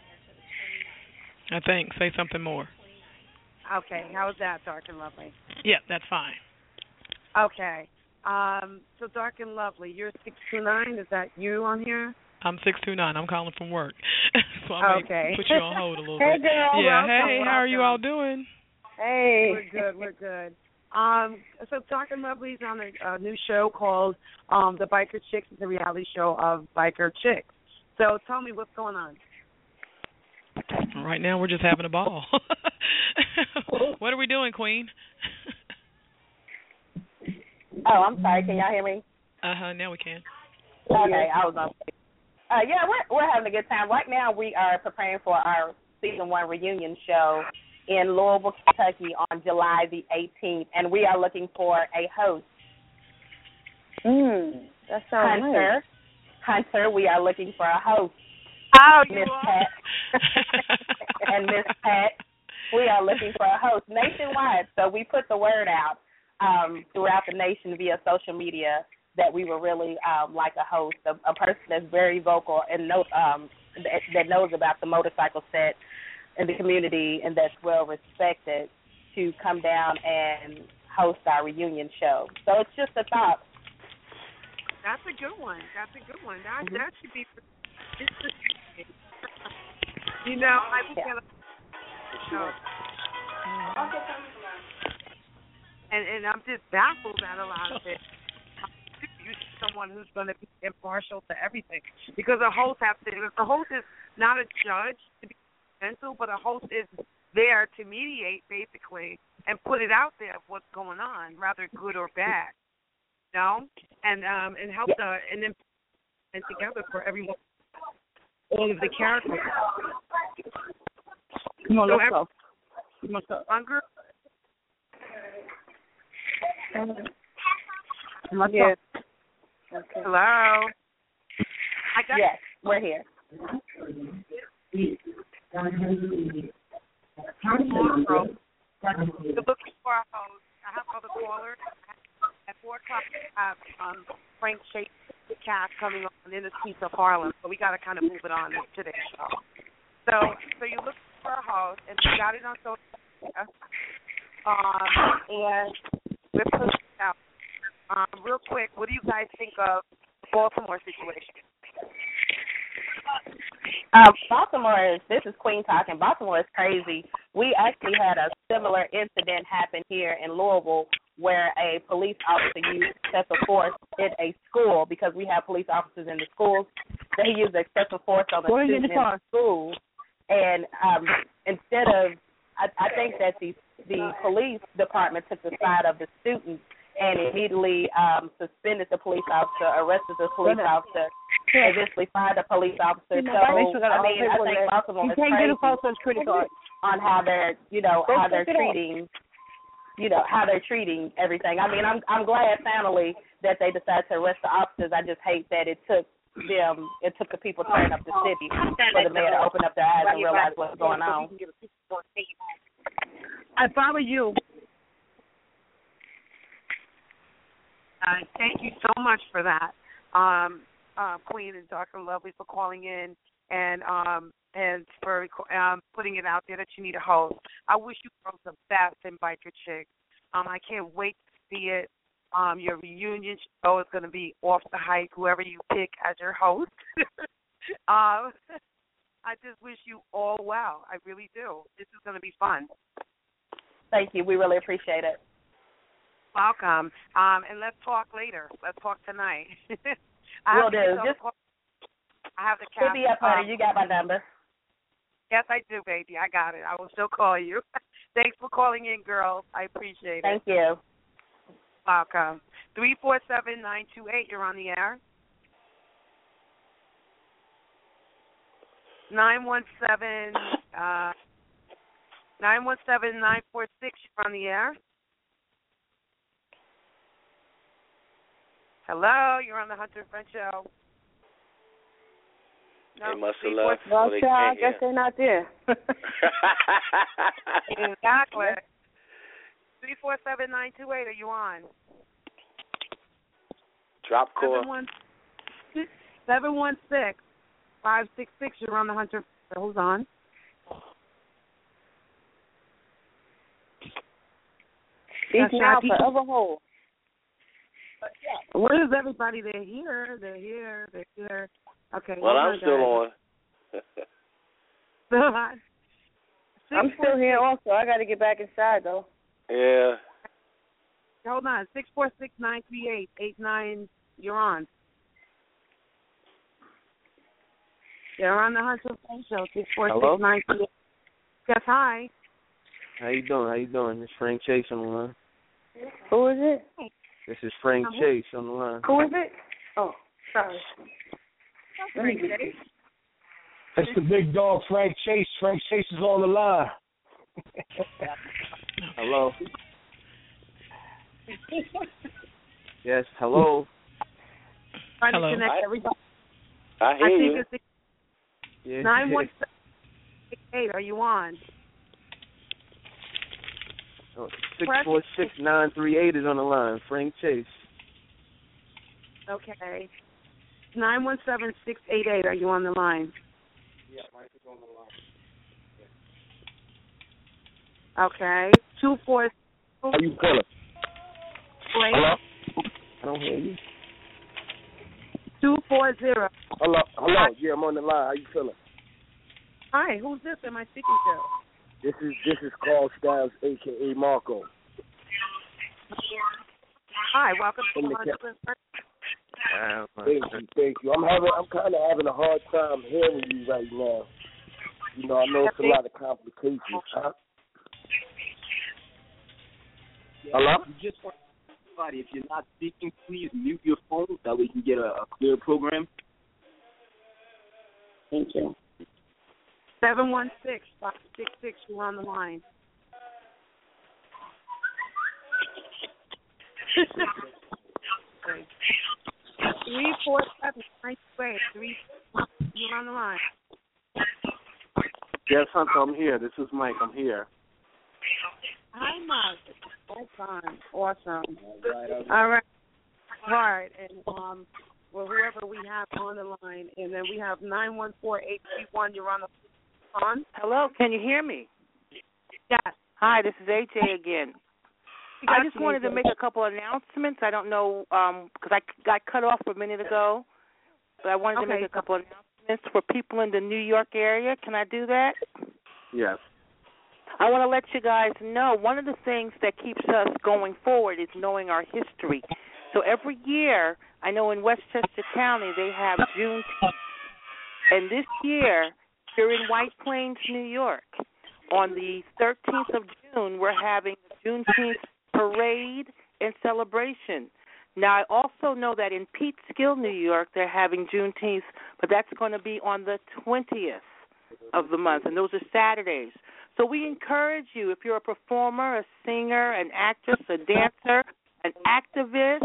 I think. Say something more. Okay. How's that, Dark and Lovely? Yeah, that's fine. Okay. Um, so Dark and Lovely, you're six two nine. Is that you on here? I'm six two nine. I'm calling from work. So I may okay. put you on hold a little hey, bit. Girl, yeah, welcome, hey, welcome. how are you all doing? Hey. We're good. We're good. Um, so Dark and Lovely's on a, a new show called um, The Biker Chicks. It's a reality show of biker chicks. So tell me what's going on. Right now we're just having a ball. What are we doing, Queen? Oh, I'm sorry. Can y'all hear me? Uh-huh, now we can. Okay, I was on. Uh, yeah, we're we're having a good time. Right now we are preparing for our season one reunion show in Louisville, Kentucky on July the eighteenth, and we are looking for a host. Mm, that sounds Hunter, nice. Hunter, we are looking for a host. Oh, Miss Pat and Miss Pat, we are looking for a host nationwide. So we put the word out um, throughout the nation via social media that we were really um, like a host, a, a person that's very vocal and know, um, that, that knows about the motorcycle set in the community and that's well respected to come down and host our reunion show. So it's just a thought. That's a good one. That's a good one. That mm-hmm. that should be. You know, I was yeah. gonna. So, and and I'm just baffled at a lot of it. You someone who's going to be impartial to everything. Because a host has to. The host is not a judge to be judgmental, but a host is there to mediate, basically, and put it out there of what's going on, rather good or bad. You know, and um, and help the and then and together for everyone, all of the characters. Come on, so let's every, go. Come on, go. Hunger. Yes. Okay. Hello. I got yes, we're here. The book for our host. I have other callers. At four o'clock, I have um, Frank Chase cast coming on in the streets of Harlem. So we got to kind of move it on to today's show. So, so you look for a host, and we got it on social media. Um, and we're pushing it out. Um, real quick, what do you guys think of the Baltimore situation? Um, Baltimore is, this is Queen talking. Baltimore is crazy. We actually had a similar incident happen here in Louisville where a police officer used excessive force in a school because we have police officers in the schools. They used excessive force on a student in the school. And um, instead of, I, I think that the, the police department took the side of the student and immediately um, suspended the police officer, arrested the police officer, eventually fired the police officer. So, I mean, I think Baltimore is crazy on how they're, you know, how they're treating, you know, how they're treating everything. I mean, I'm I'm glad, finally, that they decided to arrest the officers. I just hate that it took them, it took the people turning up the city for the mayor to open up their eyes and realize what's going on. I follow you. Uh, thank you so much for that, um, uh, Queen and Doctor Lovely, for calling in and um, and for um, putting it out there that you need a host. I wish you girls the best in Biker Chicks. Um, I can't wait to see it. Um, your reunion show is going to be off the hype, whoever you pick as your host. um, I just wish you all well. I really do. This is going to be fun. Thank you. We really appreciate it. Welcome. Um, and let's talk later. Let's talk tonight. I Will do. Just I have the hit me up, honey. You got my number. Yes, I do, baby. I got it. I will still call you. Thanks for calling in, girls. I appreciate it. Thank you. Welcome. Three four seven nine two eight. You're on the air. Nine one seven. Uh, nine one seven nine four six. You're on the air. Hello, you're on the Hunter French Show. No, they must have left. Well, so they child, I can't guess they're not there. Exactly. Three four seven nine two eight. Are you on? Drop core. Seven one seven one six five six six. You're on the Hunter. Hold on. Each now forever whole. Where is everybody? They're here. They're here. They're here. Okay. Well, I'm still on. I'm still here also. I got to get back inside, though. Yeah. Hold on. six four six nine three eight eight nine. You're on. You're on the Hunter French Show. six four six nine three eight. Yes, hi. How you doing? How you doing? This is Frank Chase on the line. Who is it? This is Frank uh-huh. Chase on the line. Who is it? Oh, sorry. Frank Chase. That's the big dog, Frank Chase. Frank Chase is on the line. Hello. Yes, hello. Trying hello. to connect everybody. I hear I think you. it's Yeah. nine one seven eight. Are you on? Oh, six four six nine three eight is on the line. Frank Chase. Okay. Nine one seven six eight eight. Are you on the line? Yeah, Mike is on the line. Okay. Two four. How you feeling? Wait. Hello. I don't hear you. Two four zero. Hello. Hello. Yeah, I'm on the line. How you feeling? Hi. Who's this? Am I speaking to? This is this is Carl Styles, aka Marco. Hi, welcome to In the the Hunter. Uh, Thank you, thank you. I'm having, I'm kind of having a hard time hearing you right now. You know, I know it's a lot of complications. Huh? Hello? You just want somebody, if you're not speaking, please mute your phone. That way you can get a, a clear program. Thank you. seven one six, five six six, you're on the line. Three four seven nine two three. You're on the line. Yes, Hunter, I'm here. This is Mike. I'm here. Hi, Mike. Awesome. Awesome. All right. All right. All right. And um, well, whoever we have on the line, and then we have nine one four eight three one. You're on the on. Hello. Can you hear me? Yes. Hi. This is A J again. I just wanted to make a couple of announcements. I don't know because um, I got cut off a minute ago, but I wanted okay. to make a couple of announcements for people in the New York area. Can I do that? Yes. I want to let you guys know one of the things that keeps us going forward is knowing our history. So every year, I know in Westchester County they have Juneteenth, and this year here in White Plains, New York, on the thirteenth of June, we're having the Juneteenth parade and celebration. Now, I also know that in Peekskill, New York, they're having Juneteenth, but that's going to be on the twentieth of the month, and those are Saturdays. So we encourage you, if you're a performer, a singer, an actress, a dancer, an activist,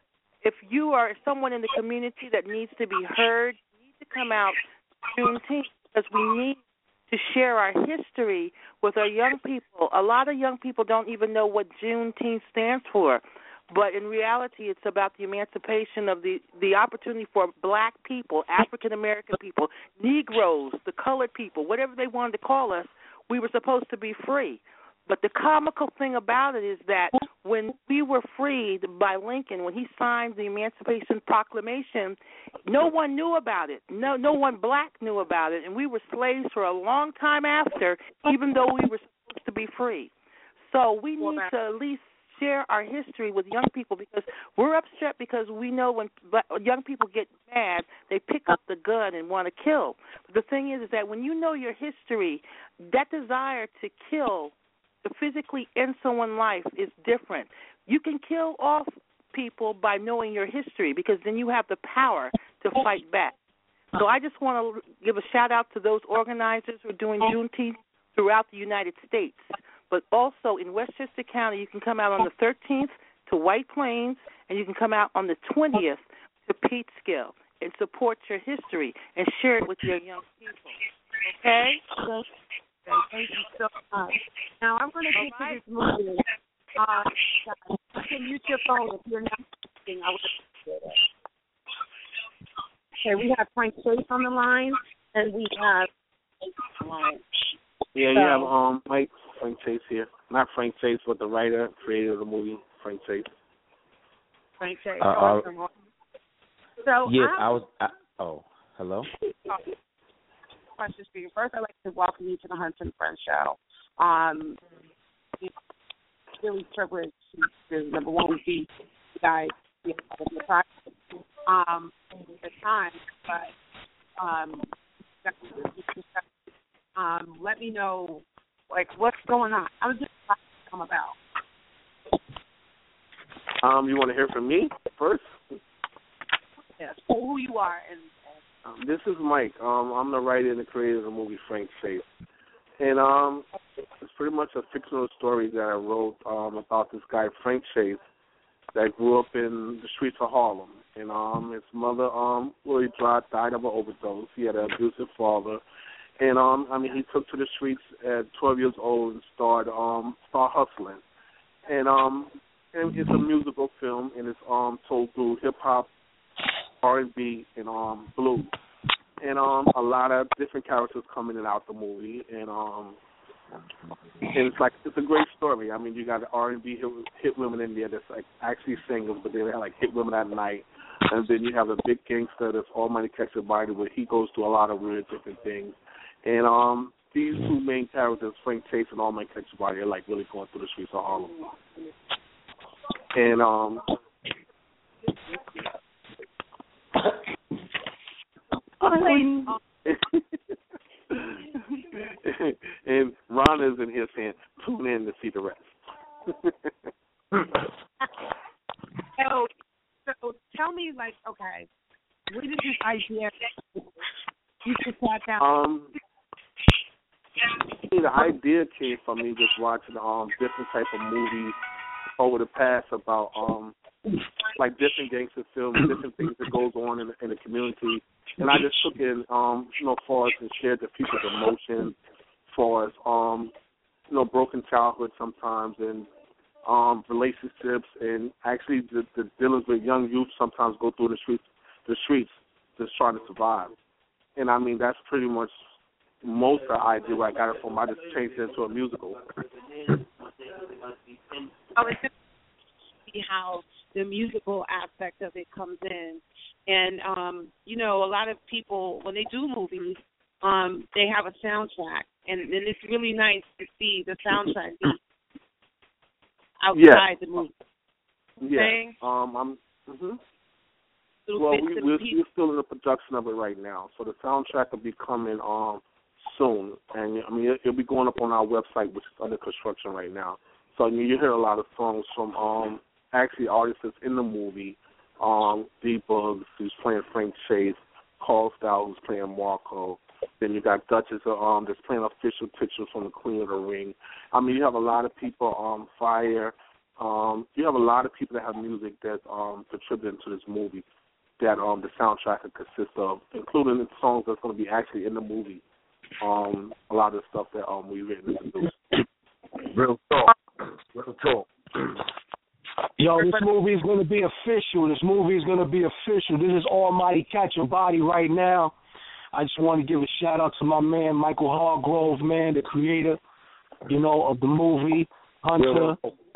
if you are someone in the community that needs to be heard, you need to come out Juneteenth because we need to share our history with our young people. A lot of young people don't even know what Juneteenth stands for, but in reality it's about the emancipation of the, the opportunity for black people, African-American people, Negroes, the colored people, whatever they wanted to call us. We were supposed to be free. But the comical thing about it is that when we were freed by Lincoln, when he signed the Emancipation Proclamation, no one knew about it. No, no one black knew about it, and we were slaves for a long time after, even though we were supposed to be free. So we need to at least share our history with young people because we're upset because we know when young people get mad, they pick up the gun and want to kill. But the thing is, is that when you know your history, that desire to kill, to physically end someone's life is different. You can kill off people by knowing your history because then you have the power to fight back. So I just want to give a shout-out to those organizers who are doing Juneteenth throughout the United States. But also in Westchester County, you can come out on the thirteenth to White Plains, and you can come out on the twentieth to Peekskill and support your history and share it with your young people. Okay? Okay. Thank you so much. Now I'm going to get to this movie. Uh, you can use your phone if you're not speaking. I would appreciate it. Okay, we have Frank Chase on the line, and we have on the line. Yeah, so, you have um Mike Frank Chase here. Not Frank Chase, but the writer, creator of the movie, Frank Chase. Frank Chase. Uh, awesome. uh, so yes, I, I was. I, oh, hello. Questions for you. First, I'd like to welcome you to the Hunter and Friends show. Um, you know, really privileged to number one be you guys you know, in the process um at the time, but um, um, let me know like what's going on. How does this come about? Um, you want to hear from me first? Yes. Who you are and. Um, this is Mike. Um, I'm the writer and the creator of the movie Frank Chase. And um, it's pretty much a fictional story that I wrote um, about this guy, Frank Chase, that grew up in the streets of Harlem. And um, his mother, um, Willie Drott, died of an overdose. He had an abusive father. And, um, I mean, he took to the streets at twelve years old and started, um, started hustling. And, um, and it's a musical film, and it's um, told through hip-hop, R and B, and um, blues, and um, a lot of different characters coming in and out the movie, and um, and it's like it's a great story. I mean, you got R and B hit, hit women in there that's like actually singles, but they have like hit women at night, and then you have a big gangster that's All Money Catch Your Body, where he goes through a lot of weird different things, and um, these two main characters, Frank Chase and All Money Catch Your Body, are like really going through the streets of Harlem, and um. Queen. And Ron is in here saying, tune in to see the rest. so, so tell me, like, okay, where did this idea you just sat down? Um, see, the idea came from me just watching um different type of movies over the past about um like different gangster films, different things that goes on in the, in the community, and I just took in um you know for us and shared the people's emotions, for us um you know broken childhood sometimes, and um relationships, and actually the, the dealings with young youth sometimes go through the streets the streets just trying to survive. And I mean that's pretty much most of the idea where I got it from. I just changed it into a musical. Oh, it's just see how the musical aspect of it comes in, and um, you know, a lot of people when they do movies, um, they have a soundtrack, and, and it's really nice to see the soundtrack be outside yes. the movie. Yeah. Okay? Um. I'm. Mm-hmm. Well, we, we're, we're still in the production of it right now, so the soundtrack will be coming um soon, and I mean it, it'll be going up on our website, which is under construction right now. So I mean, you hear a lot of songs from um actually artists that's in the movie. Um, D-Bugs, who's playing Frank Chase, Carl Style, who's playing Marco. Then you got Duchess, um, that's playing official pictures from the Queen of the Ring. I mean, you have a lot of people. Um, Fire. Um, you have a lot of people that have music that's um contributing to this movie that um the soundtrack will consist of, including the songs that's going to be actually in the movie. Um, a lot of the stuff that um we've written and produced. Real talk. Real talk. Yo, this movie is going to be official. This movie is going to be official. This is Almighty Catch Your Body right now. I just want to give a shout out to my man Michael Hargrove, man, the creator, you know, of the movie Hunter.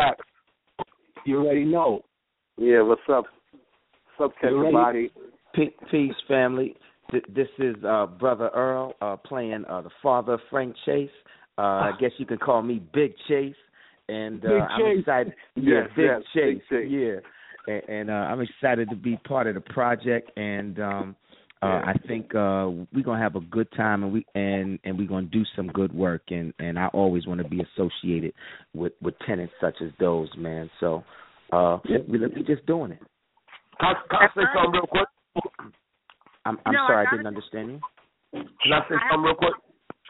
You already know. Yeah, what's up? What's up, Catch Your Body? Peace, family. This is uh, Brother Earl uh, playing uh, the father of Frank Chase. Uh, I guess you can call me Big Chase. And uh, I'm excited. Yeah, yes, Big yes, Chase. Big Chase. Yeah, and, and uh, I'm excited to be part of the project. And um, uh, yeah. I think uh, we're gonna have a good time, and we and, and we're gonna do some good work. And, and I always want to be associated with, with tenants such as those, man. So uh, yeah. we we just doing it. Can, can I say something real quick? I'm I'm no, sorry, I, I didn't understand you. Can I say something real quick?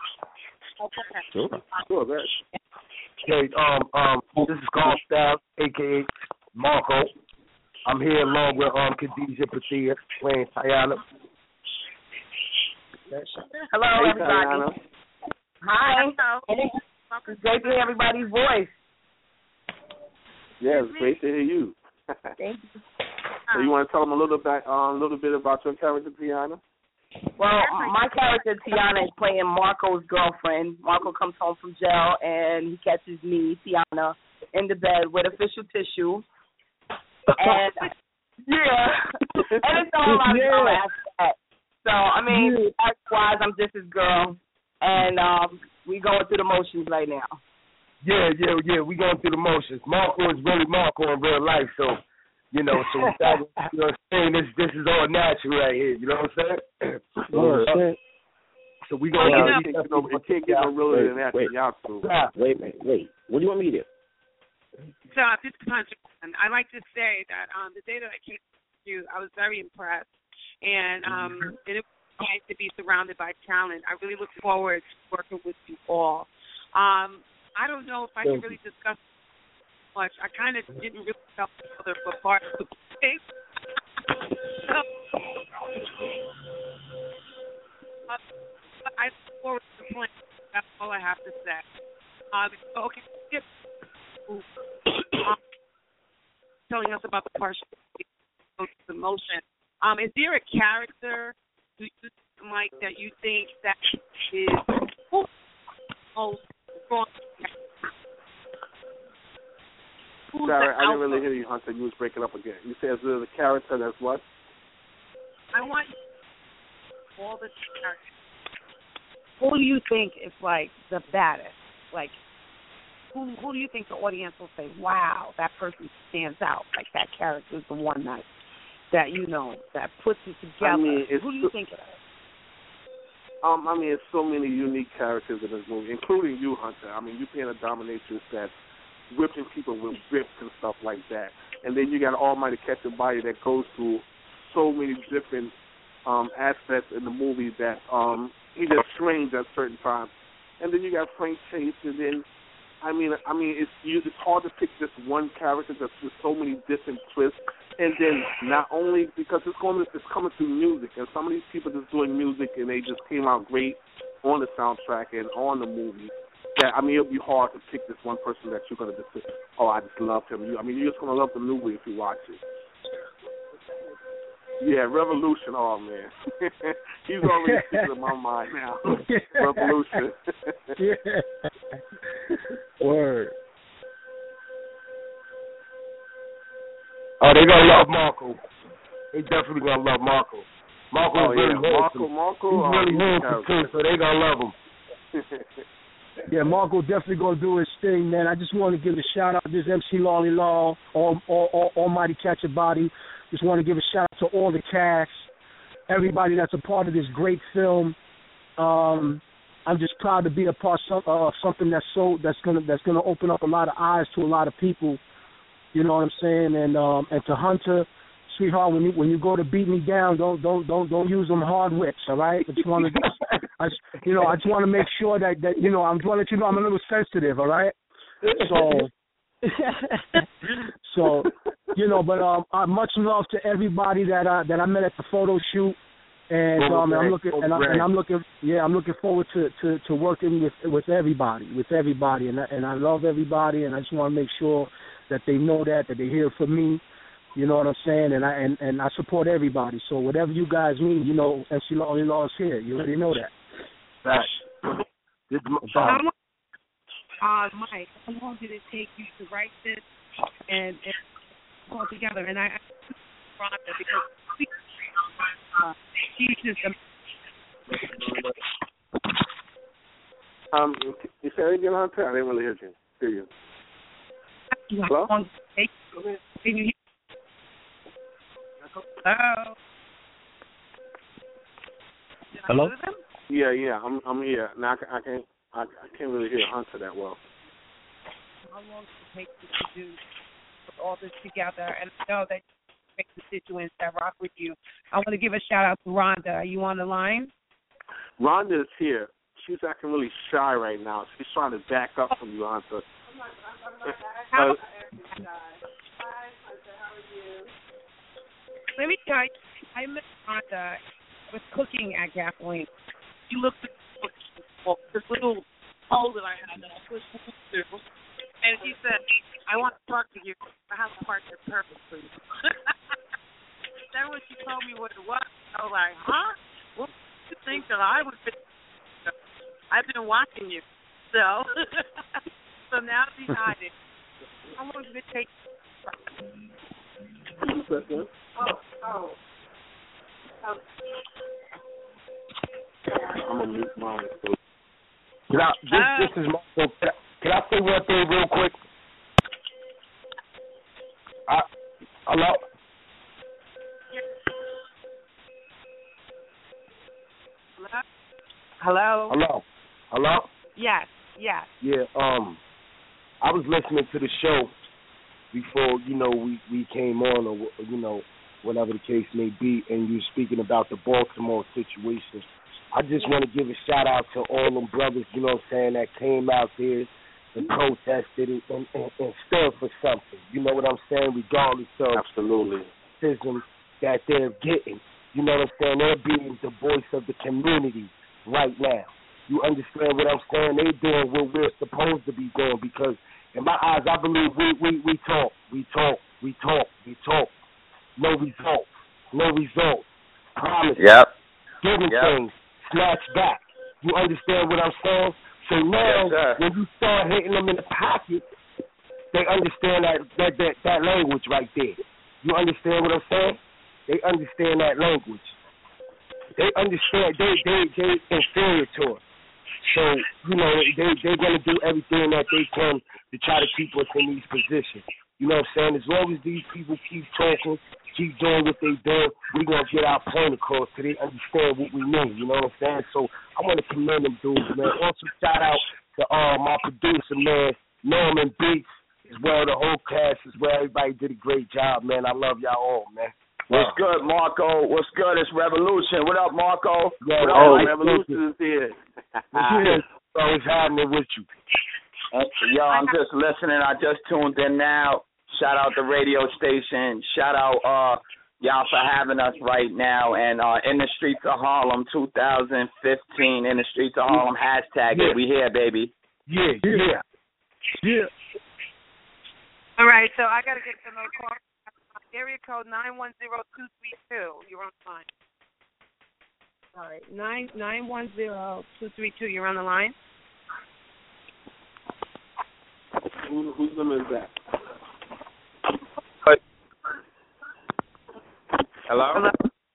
Sure. Sure, man. Okay, um, um, this is Carl Staff, a k a. Marco. I'm here along with um, Khadijah Patia, playing Tiana. Hello, hey, everybody. Tiana. Hi. It's great to hear everybody's voice. Yeah, it's great to hear you. Thank you. So you want to tell them a little bit, um, a little bit about your character, Tiana? Well, my character, Tiana, is playing Marco's girlfriend. Marco comes home from jail, and he catches me, Tiana, in the bed with official tissue. And, yeah, and it's all about yeah. drama after that. So, I mean, yeah. Likewise, I'm just his girl, and um, we going through the motions right now. Yeah, yeah, yeah, we going through the motions. Marco is really Marco in real life, so... You know, so that, you know what I'm saying? This, this is all natural right here. You know what I'm saying? Oh, uh, so we gonna well, you know, it, no, it can't get no realer than that. Wait, y'all two. wait, wait, wait. What do you want me to do? So, this is Hunter. I like to say that um, the day that I came to you, I was very impressed, and um, and it was nice to be surrounded by talent. I really look forward to working with you all. Um, I don't know if I can really discuss much. I kind of didn't really tell each other for part of the case. So, uh, I look forward to playing. That's all I have to say. Um, okay, um, telling us about the partial emotion. Um, is there a character, do you, Mike, that you think that is most strong? Sorry, I didn't really hear you, Hunter. You was breaking up again. You said there's a character that's what? I want all the characters. Who do you think is like the baddest? Like, who who do you think the audience will say, "Wow, that person stands out"? Like that character is the one that that you know that puts it together. I mean, it's who do you think it is? Um, I mean, there's so many unique characters in this movie, including you, Hunter. I mean, you're playing a dominatrix that's whipping people with whips and stuff like that. And then you got Almighty Ketchabadi that goes through so many different um, aspects in the movie that um, he just trains at certain times. And then you got Frank Chase, and then I mean, I mean, it's it's hard to pick just one character. There's just so many different twists, and then not only because it's going, to, it's coming through music, and some of these people just doing music, and they just came out great on the soundtrack and on the movie. That I mean, it'll be hard to pick this one person that you're gonna just say, oh, I just love him. You, I mean, you're just gonna love the movie if you watch it. Yeah, Revolution. Oh man, he's already sticking in my mind now. Revolution. Word. Oh, they gonna love Marco. They definitely gonna love Marco. Marco oh, is really yeah. handsome. Marco, Marco, he's um, really handsome too, so they gonna love him. Yeah, Marco definitely gonna do his thing, man. I just want to give a shout out to this M C Lolly Law, all, all, all, Almighty Ketchabadi. Just want to give a shout out to all the cast, everybody that's a part of this great film. Um, I'm just proud to be a part of uh, something that's so that's gonna that's gonna open up a lot of eyes to a lot of people. You know what I'm saying? And um, and to Hunter, sweetheart, when you when you go to beat me down, don't don't don't don't use them hard whips, all right? I just want to, I just, you know, I just want to make sure that, that you know, I'm trying to let you know I'm a little sensitive, all right? So, so, you know, but um, uh, much love to everybody that I that I met at the photo shoot, and um, and I'm looking and, I, and I'm looking, yeah, I'm looking forward to, to, to working with with everybody, with everybody, and I, and I love everybody, and I just want to make sure that they know that that they hear from me. You know what I'm saying? And I and, and I support everybody. So whatever you guys need, you know, M C Lolly Law is here. You already know that. Right. How long, uh, Mike, how long did it take you to write this and, and all together? And I, I Rhonda because uh, she's just a um, you said it again, Hunter? I didn't really hear you. Hear you. Hello? Hello. Hello. Yeah, yeah, I'm, I'm here. Now I, can, I can't, I, I can't really hear Hunter that well. How long does it take you to do put all this together? And I know that you make constituents that rock with you. I want to give a shout out to Rhonda. Are you on the line? Rhonda is here. She's acting really shy right now. She's trying to back up from you, Hunter. How, uh, let me tell you, I met Rhonda was cooking at Gasoline. She looked at well, this little hole that I had that I pushed through, and she said, I want to talk to you. I have a partner perfect for you. Then when she told me what it was, I was like, huh? What do you think that I would fit? I've been watching you. So, so now behind it. How long did it take? Oh, oh. Oh. I'm gonna mute mine. Can I, this, uh, this is Marco. Can I, can I say one thing real quick? I, hello? Hello? Hello? Hello? Yes, yes. Yeah, um, I was listening to the show before, you know, we, we came on or, you know, whatever the case may be, and you speaking about the Baltimore situation. I just want to give a shout-out to all them brothers, you know what I'm saying, that came out there and protested and, and, and, and stood for something. You know what I'm saying, regardless of Absolutely. racism that they're getting. You know what I'm saying? They're being the voice of the community right now. You understand what I'm saying? They're doing what we're supposed to be doing because, in my eyes, I believe we, we, we talk, we talk, we talk, we talk. No results. No results. Promises. Yep. Giving yep. things. Snatch back. You understand what I'm saying? So now, yes, when you start hitting them in the pocket, they understand that, that that that language right there. You understand what I'm saying? They understand that language. They understand. They they they inferior to us. So you know they they're gonna do everything that they can to try to keep us in these positions. You know what I'm saying? As long as these people keep talking keep doing what they do, we're going to get our point across so they understand what we mean, you know what I'm saying? So I want to commend them dudes, man. Also, shout out to uh, my producer, man, Norman Beats, as well, the whole cast as well. Everybody did a great job, man. I love y'all all, man. What's good, Marco? What's good? It's Revolution. What up, Marco? Yeah, what up, oh, Revolution is here. What's happening with you? Uh, yo, I'm just listening. I just tuned in now. Shout out the radio station. Shout out uh, y'all for having us right now. And uh, In the Streets of Harlem two thousand fifteen, In the Streets of Harlem, hashtag yeah. it. We here, baby. Yeah, yeah, yeah. All right, so I got to get some more calls. Area code nine one zero two three two. You're on the line. All right, nine nine one zero two three two. You're on the line. Who, whose number is that? Hello? Hello?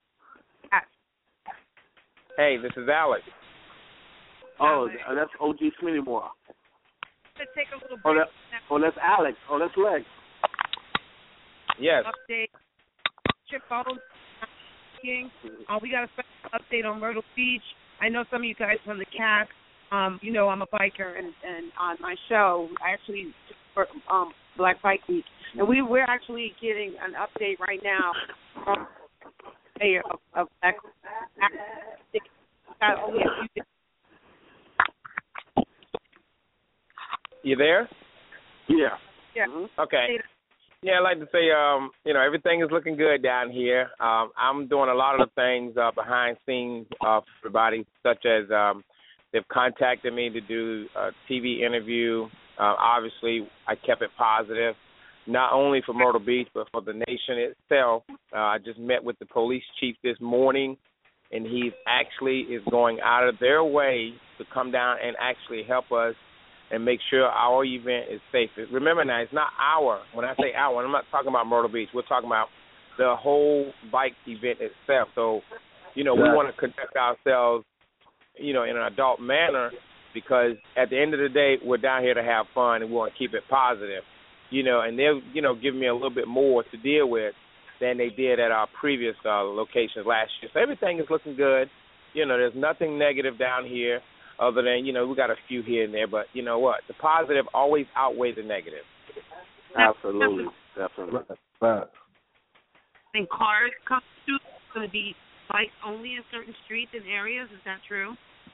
Hey, this is Alex. Oh, that's O G Smitty-Moore. Let's take a little Oh, break. that, oh, that's Alex. Oh, that's Lex. Yes. Update. Chip phone. Uh, we got a special update on Myrtle Beach. I know some of you guys from the cast. Um, you know, I'm a biker, and, and on my show, I actually for um, Black Bike Week, and we we're actually getting an update right now from mayor of, of Black. Got only a few days. You there? Yeah. Yeah. Okay. Yeah, I'd like to say, um, you know, everything is looking good down here. Um, I'm doing a lot of the things uh, behind scenes uh, for everybody, such as um, they've contacted me to do a T V interview. Uh, obviously, I kept it positive, not only for Myrtle Beach, but for the nation itself. Uh, I just met with the police chief this morning, and he actually is going out of their way to come down and actually help us and make sure our event is safe. Remember now, it's not our. When I say our, I'm not talking about Myrtle Beach. We're talking about the whole bike event itself. So, you know, we want to conduct ourselves, you know, in an adult manner because at the end of the day, we're down here to have fun and we want to keep it positive, you know, and they'll, you know, give me a little bit more to deal with than they did at our previous uh, locations last year. So everything is looking good. You know, there's nothing negative down here. Other than, you know, we got a few here and there, but you know what? The positive always outweighs the negative. Absolutely. Definitely. Right. And cars come through, going to be bikes only in certain streets and areas. Is that true?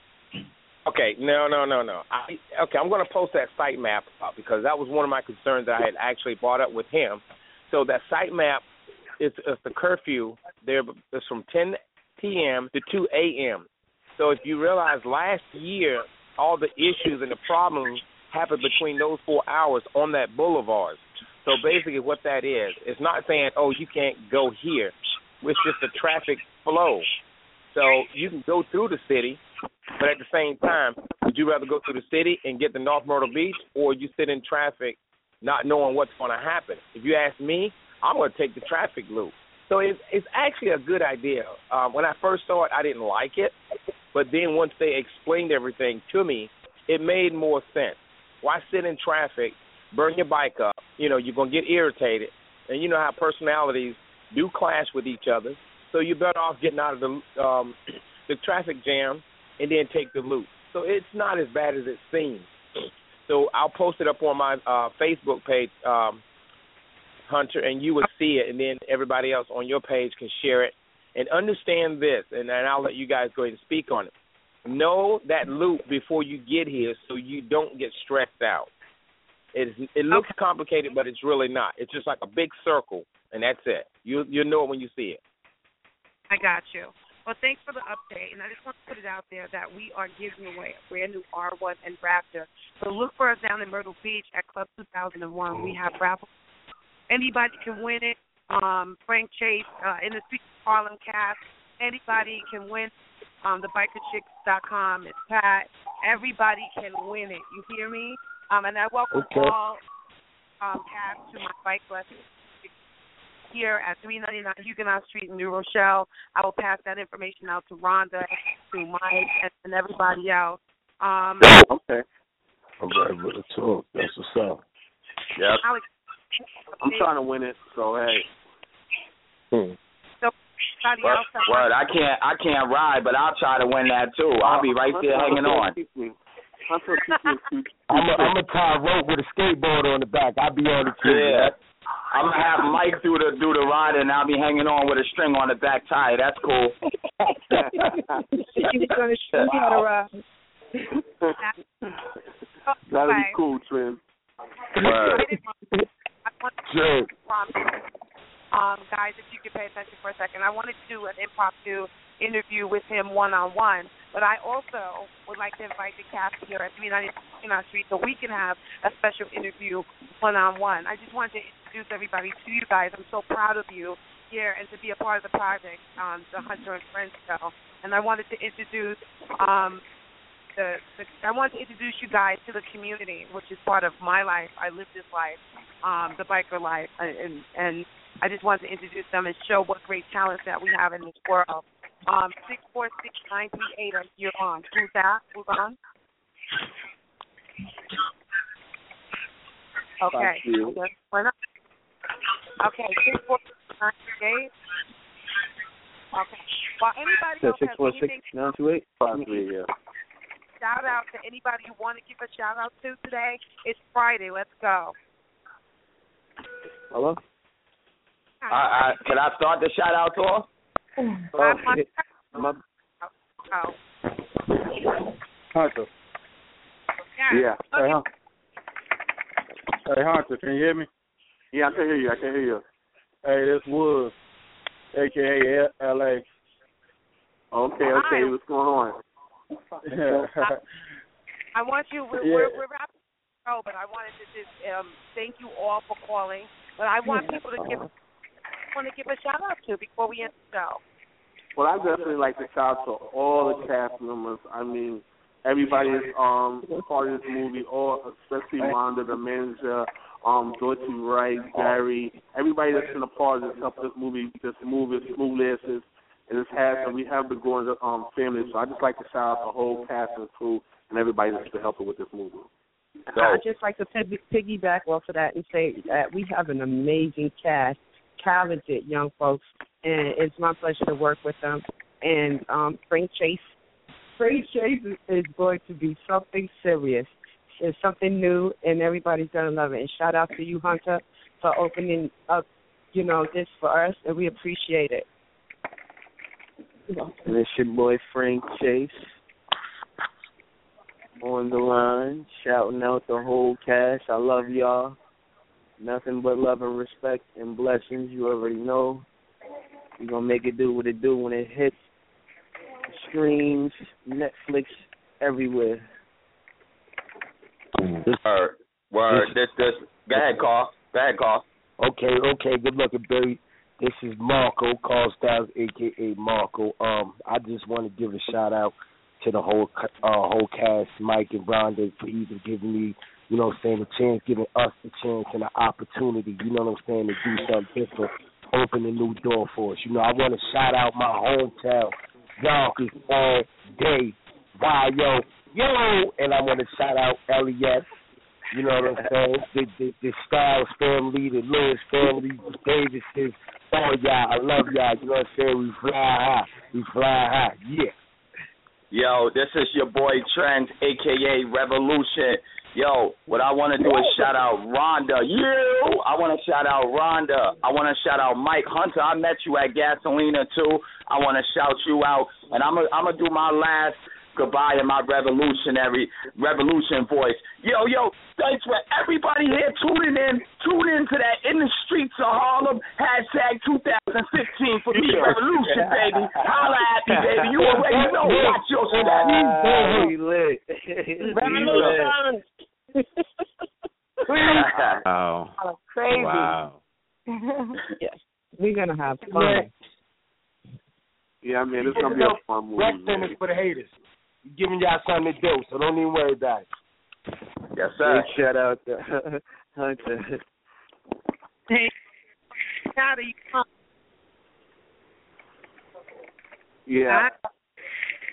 Okay, no, no, no, no. I, okay, I'm going to post that site map up because that was one of my concerns that I had actually brought up with him. So that site map is, is the curfew. There is from ten p.m. to two a.m. So if you realize last year, all the issues and the problems happened between those four hours on that boulevard. So basically what that is, it's not saying, oh, you can't go here. It's just a traffic flow. So you can go through the city, but at the same time, would you rather go through the city and get to North Myrtle Beach, or you sit in traffic not knowing what's going to happen? If you ask me, I'm going to take the traffic loop. So it's, it's actually a good idea. Um, when I first saw it, I didn't like it. But then once they explained everything to me, it made more sense. Why sit in traffic, burn your bike up? You know, you're going to get irritated. And you know how personalities do clash with each other. So you're better off getting out of the um, the traffic jam and then take the loop. So it's not as bad as it seems. So I'll post it up on my uh, Facebook page, um, Hunter, and you will see it. And then everybody else on your page can share it. And understand this, and then I'll let you guys go ahead and speak on it. Know that loop before you get here so you don't get stressed out. It, it looks okay. complicated, but it's really not. It's just like a big circle, and that's it. You, you'll know it when you see it. I got you. Well, thanks for the update, and I just want to put it out there that we are giving away a brand new R one and Raptor. So look for us down in Myrtle Beach at Club two thousand one. We have raffle. Anybody can win it. Um, Frank Chase, uh, in the Streets of Harlem cast. Anybody can win. Um, the biker chicks dot com. It's Pat. Everybody can win it. You hear me? Um, and I welcome okay. all um, cast to my bike lesson here at three ninety-nine Huguenot Street in New Rochelle. I will pass that information out to Rhonda, to Mike, and, and everybody else. Um, okay. All right, brother. Talk. That's what's up. Yep. I'm trying to win it, so hey. Hmm. So, Word, word, I can't, I can't ride, but I'll try to win that too. I'll be right there hanging on. I'm a, I'm a tie rope with a skateboard on the back. I'll be on the too. Yeah. I'm gonna have Mike do the do the ride, and I'll be hanging on with a string on the back tire. That's cool. She's gonna show you how to ride. That'll be cool, Trim. Sure. Um, guys, if you could pay attention for a second, I wanted to do an impromptu interview with him one-on-one, but I also would like to invite the cast here at three ninety Huguenot Street so we can have a special interview one-on-one. I just wanted to introduce everybody to you guys. I'm so proud of you here and to be a part of the project, um, the Hunter and Friends show. And I wanted to introduce um, the, the I wanted to introduce you guys to the community, which is part of my life. I live this life, um, the biker life, and and I just wanted to introduce them and show what great talents that we have in this world. Um, six four six nine three eight, you're on. Who's that? Who's on? Okay. Okay, six four six nine three eight. Okay. Well, anybody else six four has six anything, nine two eight five three, yeah. shout out to anybody you want to give a shout out to today. It's Friday. Let's go. Hello? Uh, uh, can I start the shout out tour? Oh, my, Oh. Hunter. Yeah. Yeah. Hey, Hunter. Hey, Hunter, can you hear me? Yeah, I can hear you. I can hear you. Hey, this Woods, a k a. L A. Okay, okay. Hi. What's going on? I want you, we're, Yeah. we're, we're wrapping the show, but I wanted to just um, thank you all for calling. But I want people to give, want to give a shout out to before we end the show. Well, I definitely like to shout out to all the cast members. I mean, everybody is um, part of this movie, all, especially Rhonda, the manager, um, Dorothy Wright, Barry, everybody that's been a part of this, help this movie, this movie, smoothly as this, and this has, and we have been going to um, family. So I just like to shout out the whole cast and crew and everybody that's been helping with this movie. So, I'd just like to piggy- piggyback off of that and say that we have an amazing cast, talented young folks, and it's my pleasure to work with them. And um, Frank Chase, Frank Chase is going to be something serious. It's something new, and everybody's going to love it. And shout out to you, Hunter, for opening up, you know, this for us, and we appreciate it. And it's your boy Frank Chase on the line, shouting out the whole cast. I love y'all. Nothing but love and respect and blessings. You already know. We're going to make it do what it do when it hits streams, Netflix, everywhere. Word. Word. This, this. Go ahead, Carl. Go ahead, Carl. Okay, okay. Good looking, Billy. This is Marco, Carl Styles, a k a. Marco. Um, I just want to give a shout-out to the whole uh, whole cast, Mike and Rhonda, for even giving me, you know what I'm saying, the chance, giving us the chance and the opportunity, you know what I'm saying, to do something different, open a new door for us. You know, I want to shout out my hometown, Yonkers, all day. Wow, yo, yo, and I want to shout out Elliot. You know what I'm saying? The, the, the Styles family, the Lewis family, the Davises, all y'all. I love y'all. You know what I'm saying? We fly high. We fly high. Yeah. Yo, this is your boy Trent, a k a. Revolution. Yo, what I want to do is shout out Rhonda. You! I want to shout out Rhonda. I want to shout out Mike Hunter. I met you at Gasolina, too. I want to shout you out. And I'm going I'm to do my last goodbye in my revolutionary revolution voice. Yo, yo, thanks for everybody here tuning in. Tune in to that In the Streets of Harlem, hashtag two thousand fifteen for me, revolution, baby. Holla at me, baby. You already know. Watch your step. We lit. Revolution. Wow. Crazy. Wow. Yes. We're going to have fun. Yeah, I mean, it's going to be a fun movie. Rest finish for the haters. Giving y'all something to do, so don't even worry about it. Yes, sir. Big shout out to Hunter. Hey, how do you come? Yeah.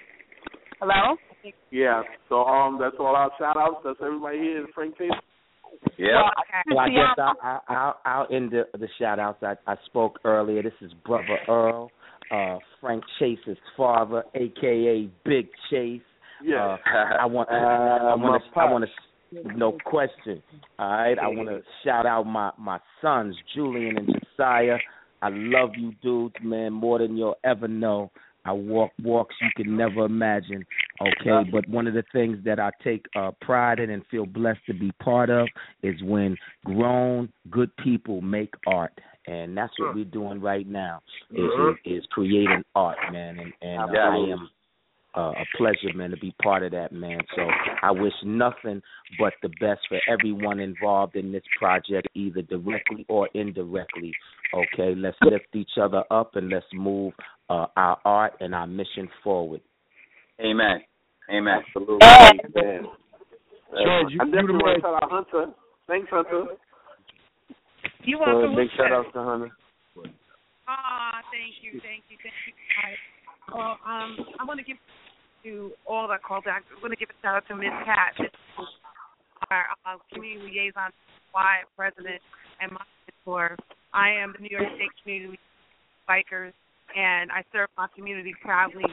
Hello? Yeah. So um, that's all our shout outs. That's everybody here. Frank Chase. Yeah. Well, I guess I, I, I'll, I'll end the, the shout-outs. I, I spoke earlier. This is Brother Earl, uh, Frank Chase's father, a k a. Big Chase. Yeah. Uh, I want, I want to, I want to, no question. All right. I want to shout out my, my sons, Julian and Josiah. I love you dudes, man, more than you'll ever know. I walk walks you can never imagine, okay? But one of the things that I take uh, pride in and feel blessed to be part of is when grown, good people make art. And that's what we're doing right now, is, is, is creating art, man. And, and uh, I am uh, a pleasure, man, to be part of that, man. So I wish nothing but the best for everyone involved in this project, either directly or indirectly, okay? Let's lift each other up and let's move Uh, our art and our mission forward. Amen. Amen. Absolutely. Amen. George, you, I definitely you want to shout out Hunter. Thanks, Hunter. You want uh, big shout out to Hunter. Ah, thank you, thank you, thank you. All right. Well, um, I want to give to all that called back. I want to give a shout out to Miz Pat, our uh, community liaison, Y president, and my mentor. I am the New York State Community Bikers, and I serve my community proudly.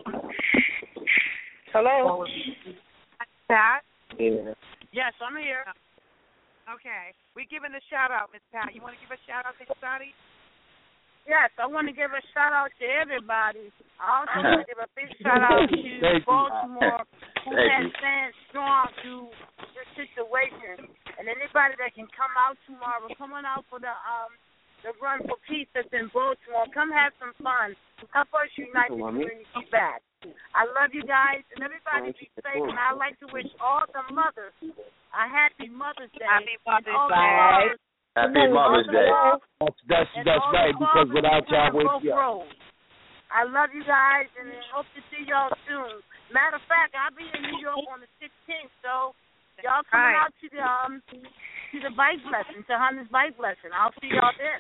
Hello? Pat? Yeah. Yes, I'm here. Okay. We're giving a shout-out, Miss Pat. You want to give a shout-out to somebody? Yes, I want to give a shout-out to everybody. I also want to give a big shout-out to Baltimore, who has stand strong through this situation. And anybody that can come out tomorrow, come on out for the um the run for peace that's in Baltimore. Come have some fun. Help us unite the community back. I love you guys, and everybody be safe. And I'd like to wish all the mothers a happy Mother's Day. Happy Mother's Day. Happy Mother's Day. That's that's, that's right, because without y'all, we I love you guys, and hope to see y'all soon. Matter of fact, I'll be in New York on the sixteenth, so y'all coming right. out to the um to the bike lesson, to Hunter's bike lesson. I'll see y'all then.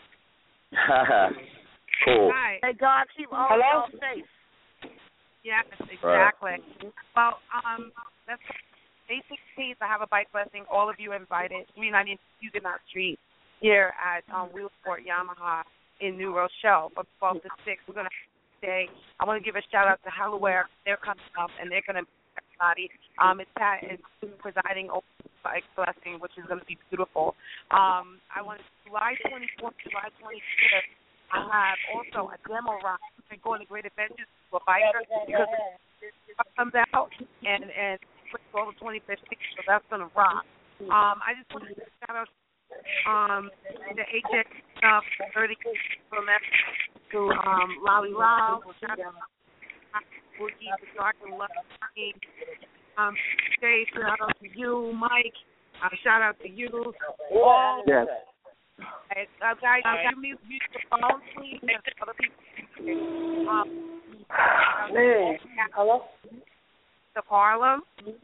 Cool. Right. May God keep all y'all safe. Yes, exactly. Right. Well, um, that's May sixteenth. I have a bike lesson. All of you invited. three ninety Huguenot Street here at um, Wheelsport Yamaha in New Rochelle from twelve to six. We're going to stay. I want to give a shout out to Halloware. They're coming up and they're going to meet everybody. Um, it's Pat is presiding over the bike blessing, which is going to be beautiful. Um, I want to July twenty-fourth, July twenty-fifth. I have also a demo ride. I'm going to Great Adventures for bikers because it comes out and and all the twenty-fifth, so that's going to rock. Um, I just want to give a shout out um, to H X uh, thirty from that to um, Lolly Lau, shout out to Boogie, to Dark and Lucky, um, Jay, shout out to you, Mike, uh, shout out to you, all. Yes. Uh, guys, give me the phone, please. Other people. Um, Man. Hello? To Harlem.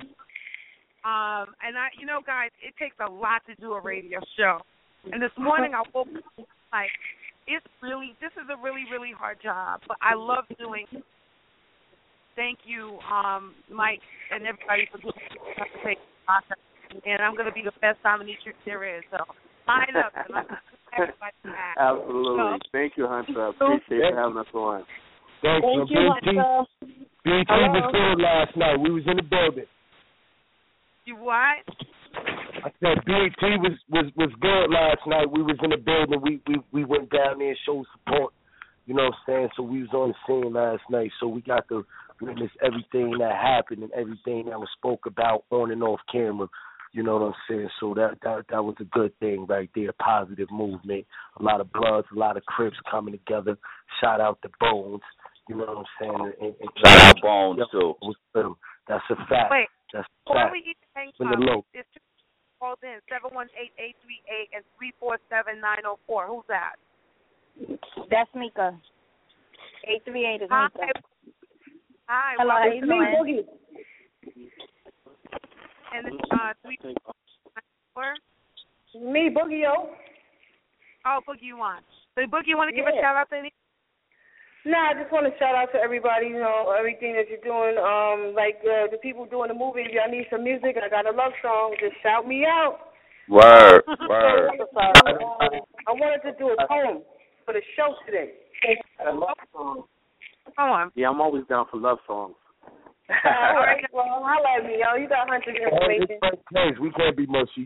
Um, and I, you know, guys, it takes a lot to do a radio show. And this morning I woke up like, it's really, this is a really, really hard job, but I love doing it. Thank you, um, Mike, and everybody for doing it. And I'm going to be the best dominatrix there is. So line up. And I'm everybody back. Absolutely. So, thank you, Hunter. I appreciate you having us on. Thanks. Thank you, Hunter. B T was good last night. We was in the building. You what? I said B T was, was, was good last night. We was in the building. We, we we went down there and showed support. You know what I'm saying? So we was on the scene last night. So we got to witness everything that happened and everything that was spoke about on and off camera. You know what I'm saying? So that, that that was a good thing right there, positive movement. A lot of Bloods, a lot of Crips coming together. Shout out to Bones. You know what I'm saying? And, and, Shout out Bones, too. That's a fact. Wait, That's a before fact. we get hang In the low. it's two called in, seven one eight, eight three eight and three four seven nine oh four. Who's that? That's Mika. eight three eight is Hi. Mika. Hi. Hello, how welcome you to doing? Boogie. And then, uh, three four. Me, Boogie, yo. Oh, Boogie, you want? So, Boogie, you want to give Yeah. a shout out to any? Nah, I just want to shout out to everybody, you know, everything that you're doing. Um, like uh, the people doing the movie, if y'all need some music, I got a love song, just shout me out. Word, word. I wanted to do a poem for the show today. Poem. Yeah, I'm always down for love songs. All right, well, holla at me, yo. You got hundreds of information. Hey, we can't be mushy.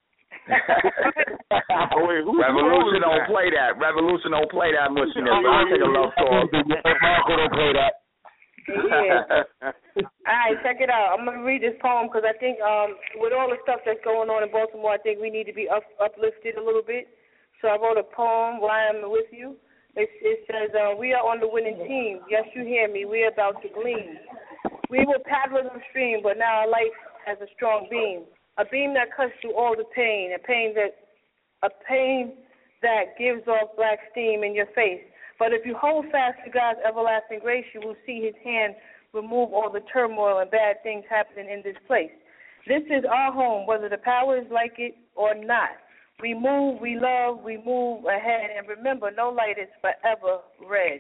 Oh, wait, who, Revolution who don't play that. Revolution don't play that mushiness. I'll take a love song. Marco don't play that. Yeah. All right, check it out. I'm gonna read this poem because I think um, with all the stuff that's going on in Baltimore, I think we need to be up, uplifted a little bit. So I wrote a poem while I'm with you. It, it says, uh, "We are on the winning team. Yes, you hear me. We are about to gleam. We were paddling upstream, but now our life has a strong beam, a beam that cuts through all the pain, a pain that, a pain that gives off black steam in your face. But if you hold fast to God's everlasting grace, you will see His hand remove all the turmoil and bad things happening in this place. This is our home, whether the powers like it or not. We move, we love, we move ahead, and remember, no light is forever red."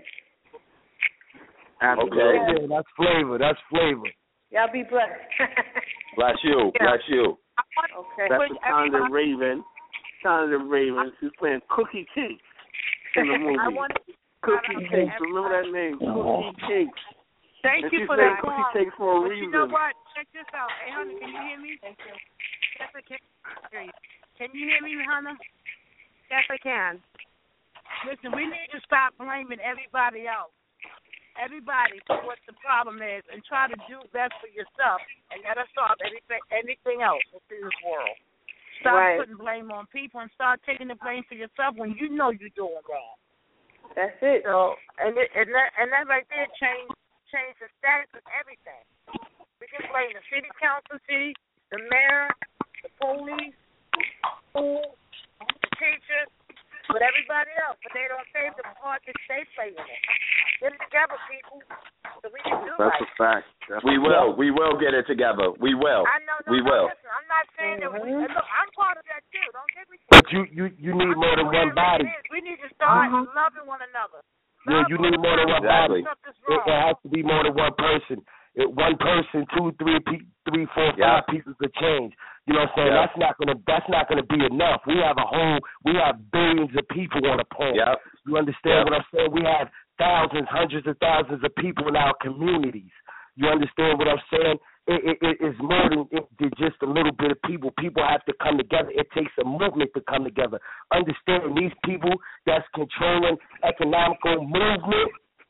Okay. Yeah, that's flavor. That's flavor. Y'all be blessed. Bless you. Yeah. Bless you. Okay. That's the sound of Raven. Sound of Raven. She's playing Cookie Cakes in the movie. I want Cookie Cakes. Remember that name? Cookie Cakes. Thank and you she for said that Cookie call. Cakes for a but reason. You know what? Check this out. Hey, honey, can you hear me? Thank you. Yes, I can hear you. Can you hear me, Hannah? Yes, I can. Listen, we need to stop blaming everybody else. Everybody for what the problem is, and try to do best for yourself, and let us solve anything, anything else in this world. Stop Right. putting blame on people and start taking the blame for yourself when you know you're doing wrong. That's it. So, and it, and that and that right there change change the status of everything. We can blame the city council, city, the mayor, the police, school, the teachers, but everybody else. But they don't save the part that they play in it. Get it together, people. So we can do That's right. a fact. That's We a will. fact. We will get it together. We will. I know. No, we no, will. Listen, I'm not saying that. We, and look, I'm part of that too. Don't get me. But you, you, you need more than one body. We need to start Uh-huh. loving one another. Yeah, you need more than one Exactly. body. It, it has to be more than one person. It, one person, two, three, pe- three, four, Yeah. five pieces of change. You know what I'm saying? Yeah. That's not gonna. That's not gonna be enough. We have a whole. We have billions of people on a pole. Yep. You understand Yep. what I'm saying? We have thousands, hundreds of thousands of people in our communities. You understand what I'm saying? It, it, it is more than, it, than just a little bit of people. People have to come together. It takes a movement to come together. Understanding these people that's controlling economical movement,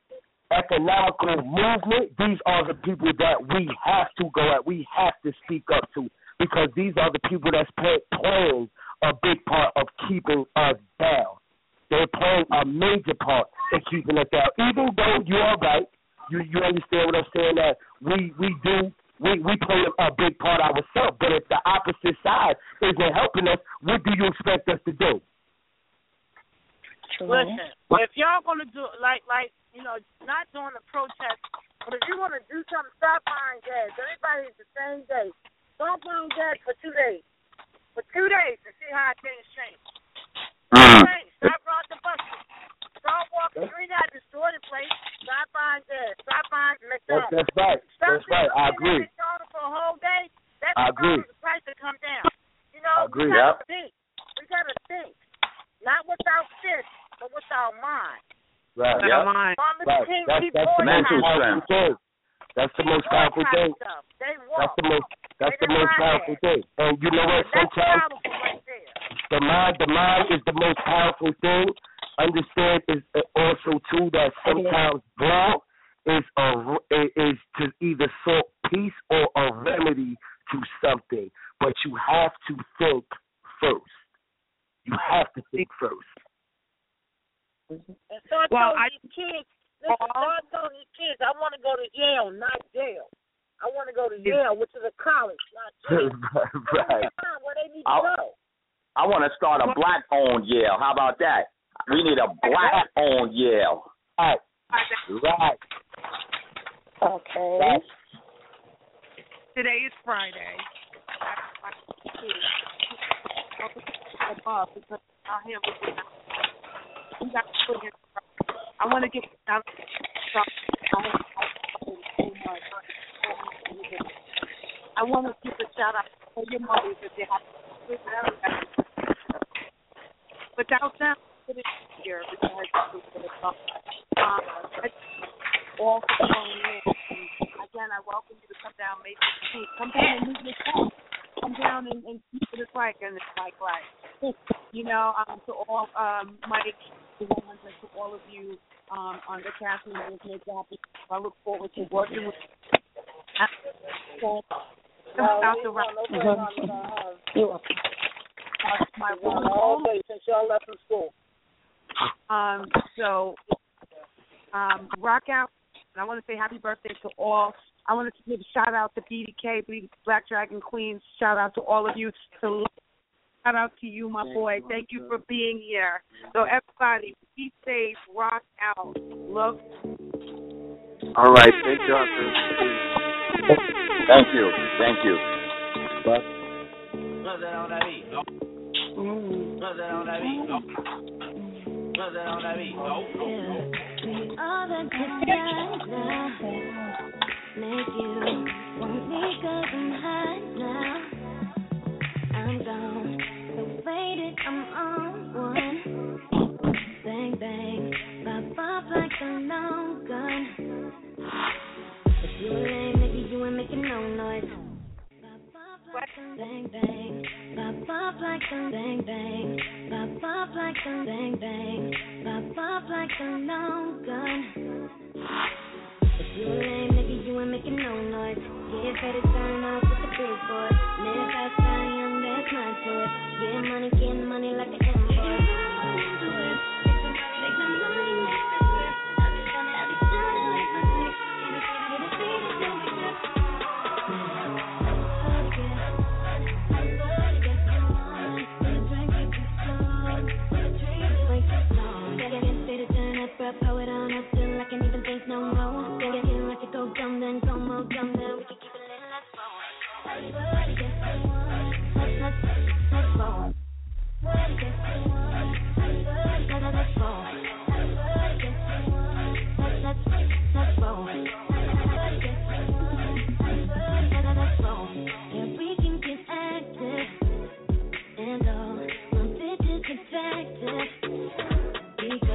economical movement, these are the people that we have to go at. We have to speak up to, because these are the people that's play, playing a big part of keeping us down. They're playing a major part in keeping us down. Even though you are right, you you understand what I'm saying, that we we do we we play a big part ourselves. But if the opposite side isn't helping us, what do you expect us to do? Listen, if y'all gonna do like like you know, not doing a protest, but if you want to do something, stop buying gas. Everybody's the same day. Don't buy gas for two days. For two days to see how things change. Change. Stop riding the buses. Stop walking three nights, destroy the place. Stop buying gas. Stop buying That's, McDonald's. that's right. Stop That's right. I agree. McDonald's for a whole day. That's I agree. the price to come down. You know, I agree. we gotta Yep. think. We gotta think. Not with our fist, but with our mind. Right. With our Yep. mind. Martin Right. Luther King That's, keep that's the most organizing. powerful thing. That's the most powerful thing. Stuff. They That's walk. the most. That's They the most didn't powerful lie. thing. And you know what? That's Sometimes powerful right there. the mind, the mind is the most powerful thing. Understand is also too that sometimes blog is a is to either sort peace or a remedy to something, but you have to think first. You have to think first. And so I Well, told I- these kids, listen, so I told these kids, I want to go to Yale, not jail. I want to go to Yale, which is a college, not jail. Right. Where they need to I'll- go. I want to start a black-owned Yale. How about that? We need a black-owned Yale. Right. Right. Okay. Right. Today is Friday. I want to get. I want to give a shout out to your mothers if they have without them, it is here because um, all for calling in. Again, I welcome you to come down, May fifteenth. Come down and meet yourself. Come down and, and see what it's like, and it's like right. You know, um, to all um, Mike, the women, and to all of you um, on the casting and business office. I look forward to working with you. So, out the round. You're welcome. Uh, my woman, all day since y'all left from school. Um, so, um, rock out. And I want to say happy birthday to all. I want to give a shout out to B D K, Black Dragon Queens. Shout out to all of you. So, shout out to you, my boy. Thank you for being here. So, everybody, be safe. Rock out. Love. All right. Thank you, Doctor. Thank you. Thank you. But. All the together make you want me 'cause I'm hot now. I'm gone, so faded, I'm on one. Bang, bang, pop off like a long gun. If you ain't making, you ain't making no noise. Pop off like a bang, bang, pop off like a bang, bang, pop off like a bang, bang. Pop off like a long gun. If you ain't nigga, you ain't making no noise. Get ready to turn off with the big boy. Live fast, die young, that's my choice. Get money, get money like an invoice. Make some money, make some money. I'll be shining, I'll be shining like my dick. Get it, get it, get it, get it, get it. Power it on up till I can't even think no more. Get it in like it go dumb, then go more dumb, then we can keep it lit, let's go. Everybody gets the one, let's, let's, let's go. Everybody gets the one, everybody, let's, let's go. Everybody gets the one, let's, let's, let's go. Everybody gets the one, everybody, let's, let's go. Yeah, we can get active, and all my bitches attractive. We go.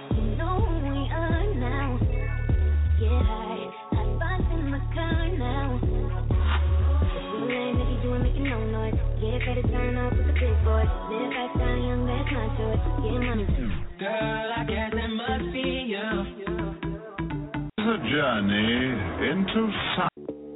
Get ready to turn off with the big boy. Live fast, die young, that's my choice. Get money. Girl, I guess it must be you. It's a journey into science.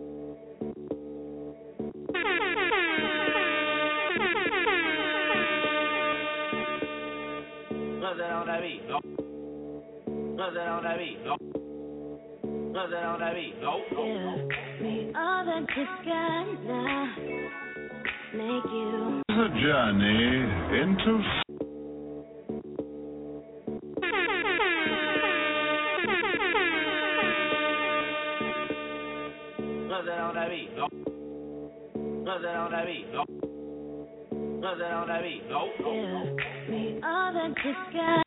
What's that on that beat? No. What's that on that beat? No. What's that on that beat? No. Yeah, we all that you got now. Make you. It's a journey into. What's that on that beat? No. What's that on that beat? No. What's that on that beat? No. Yeah, we all that you got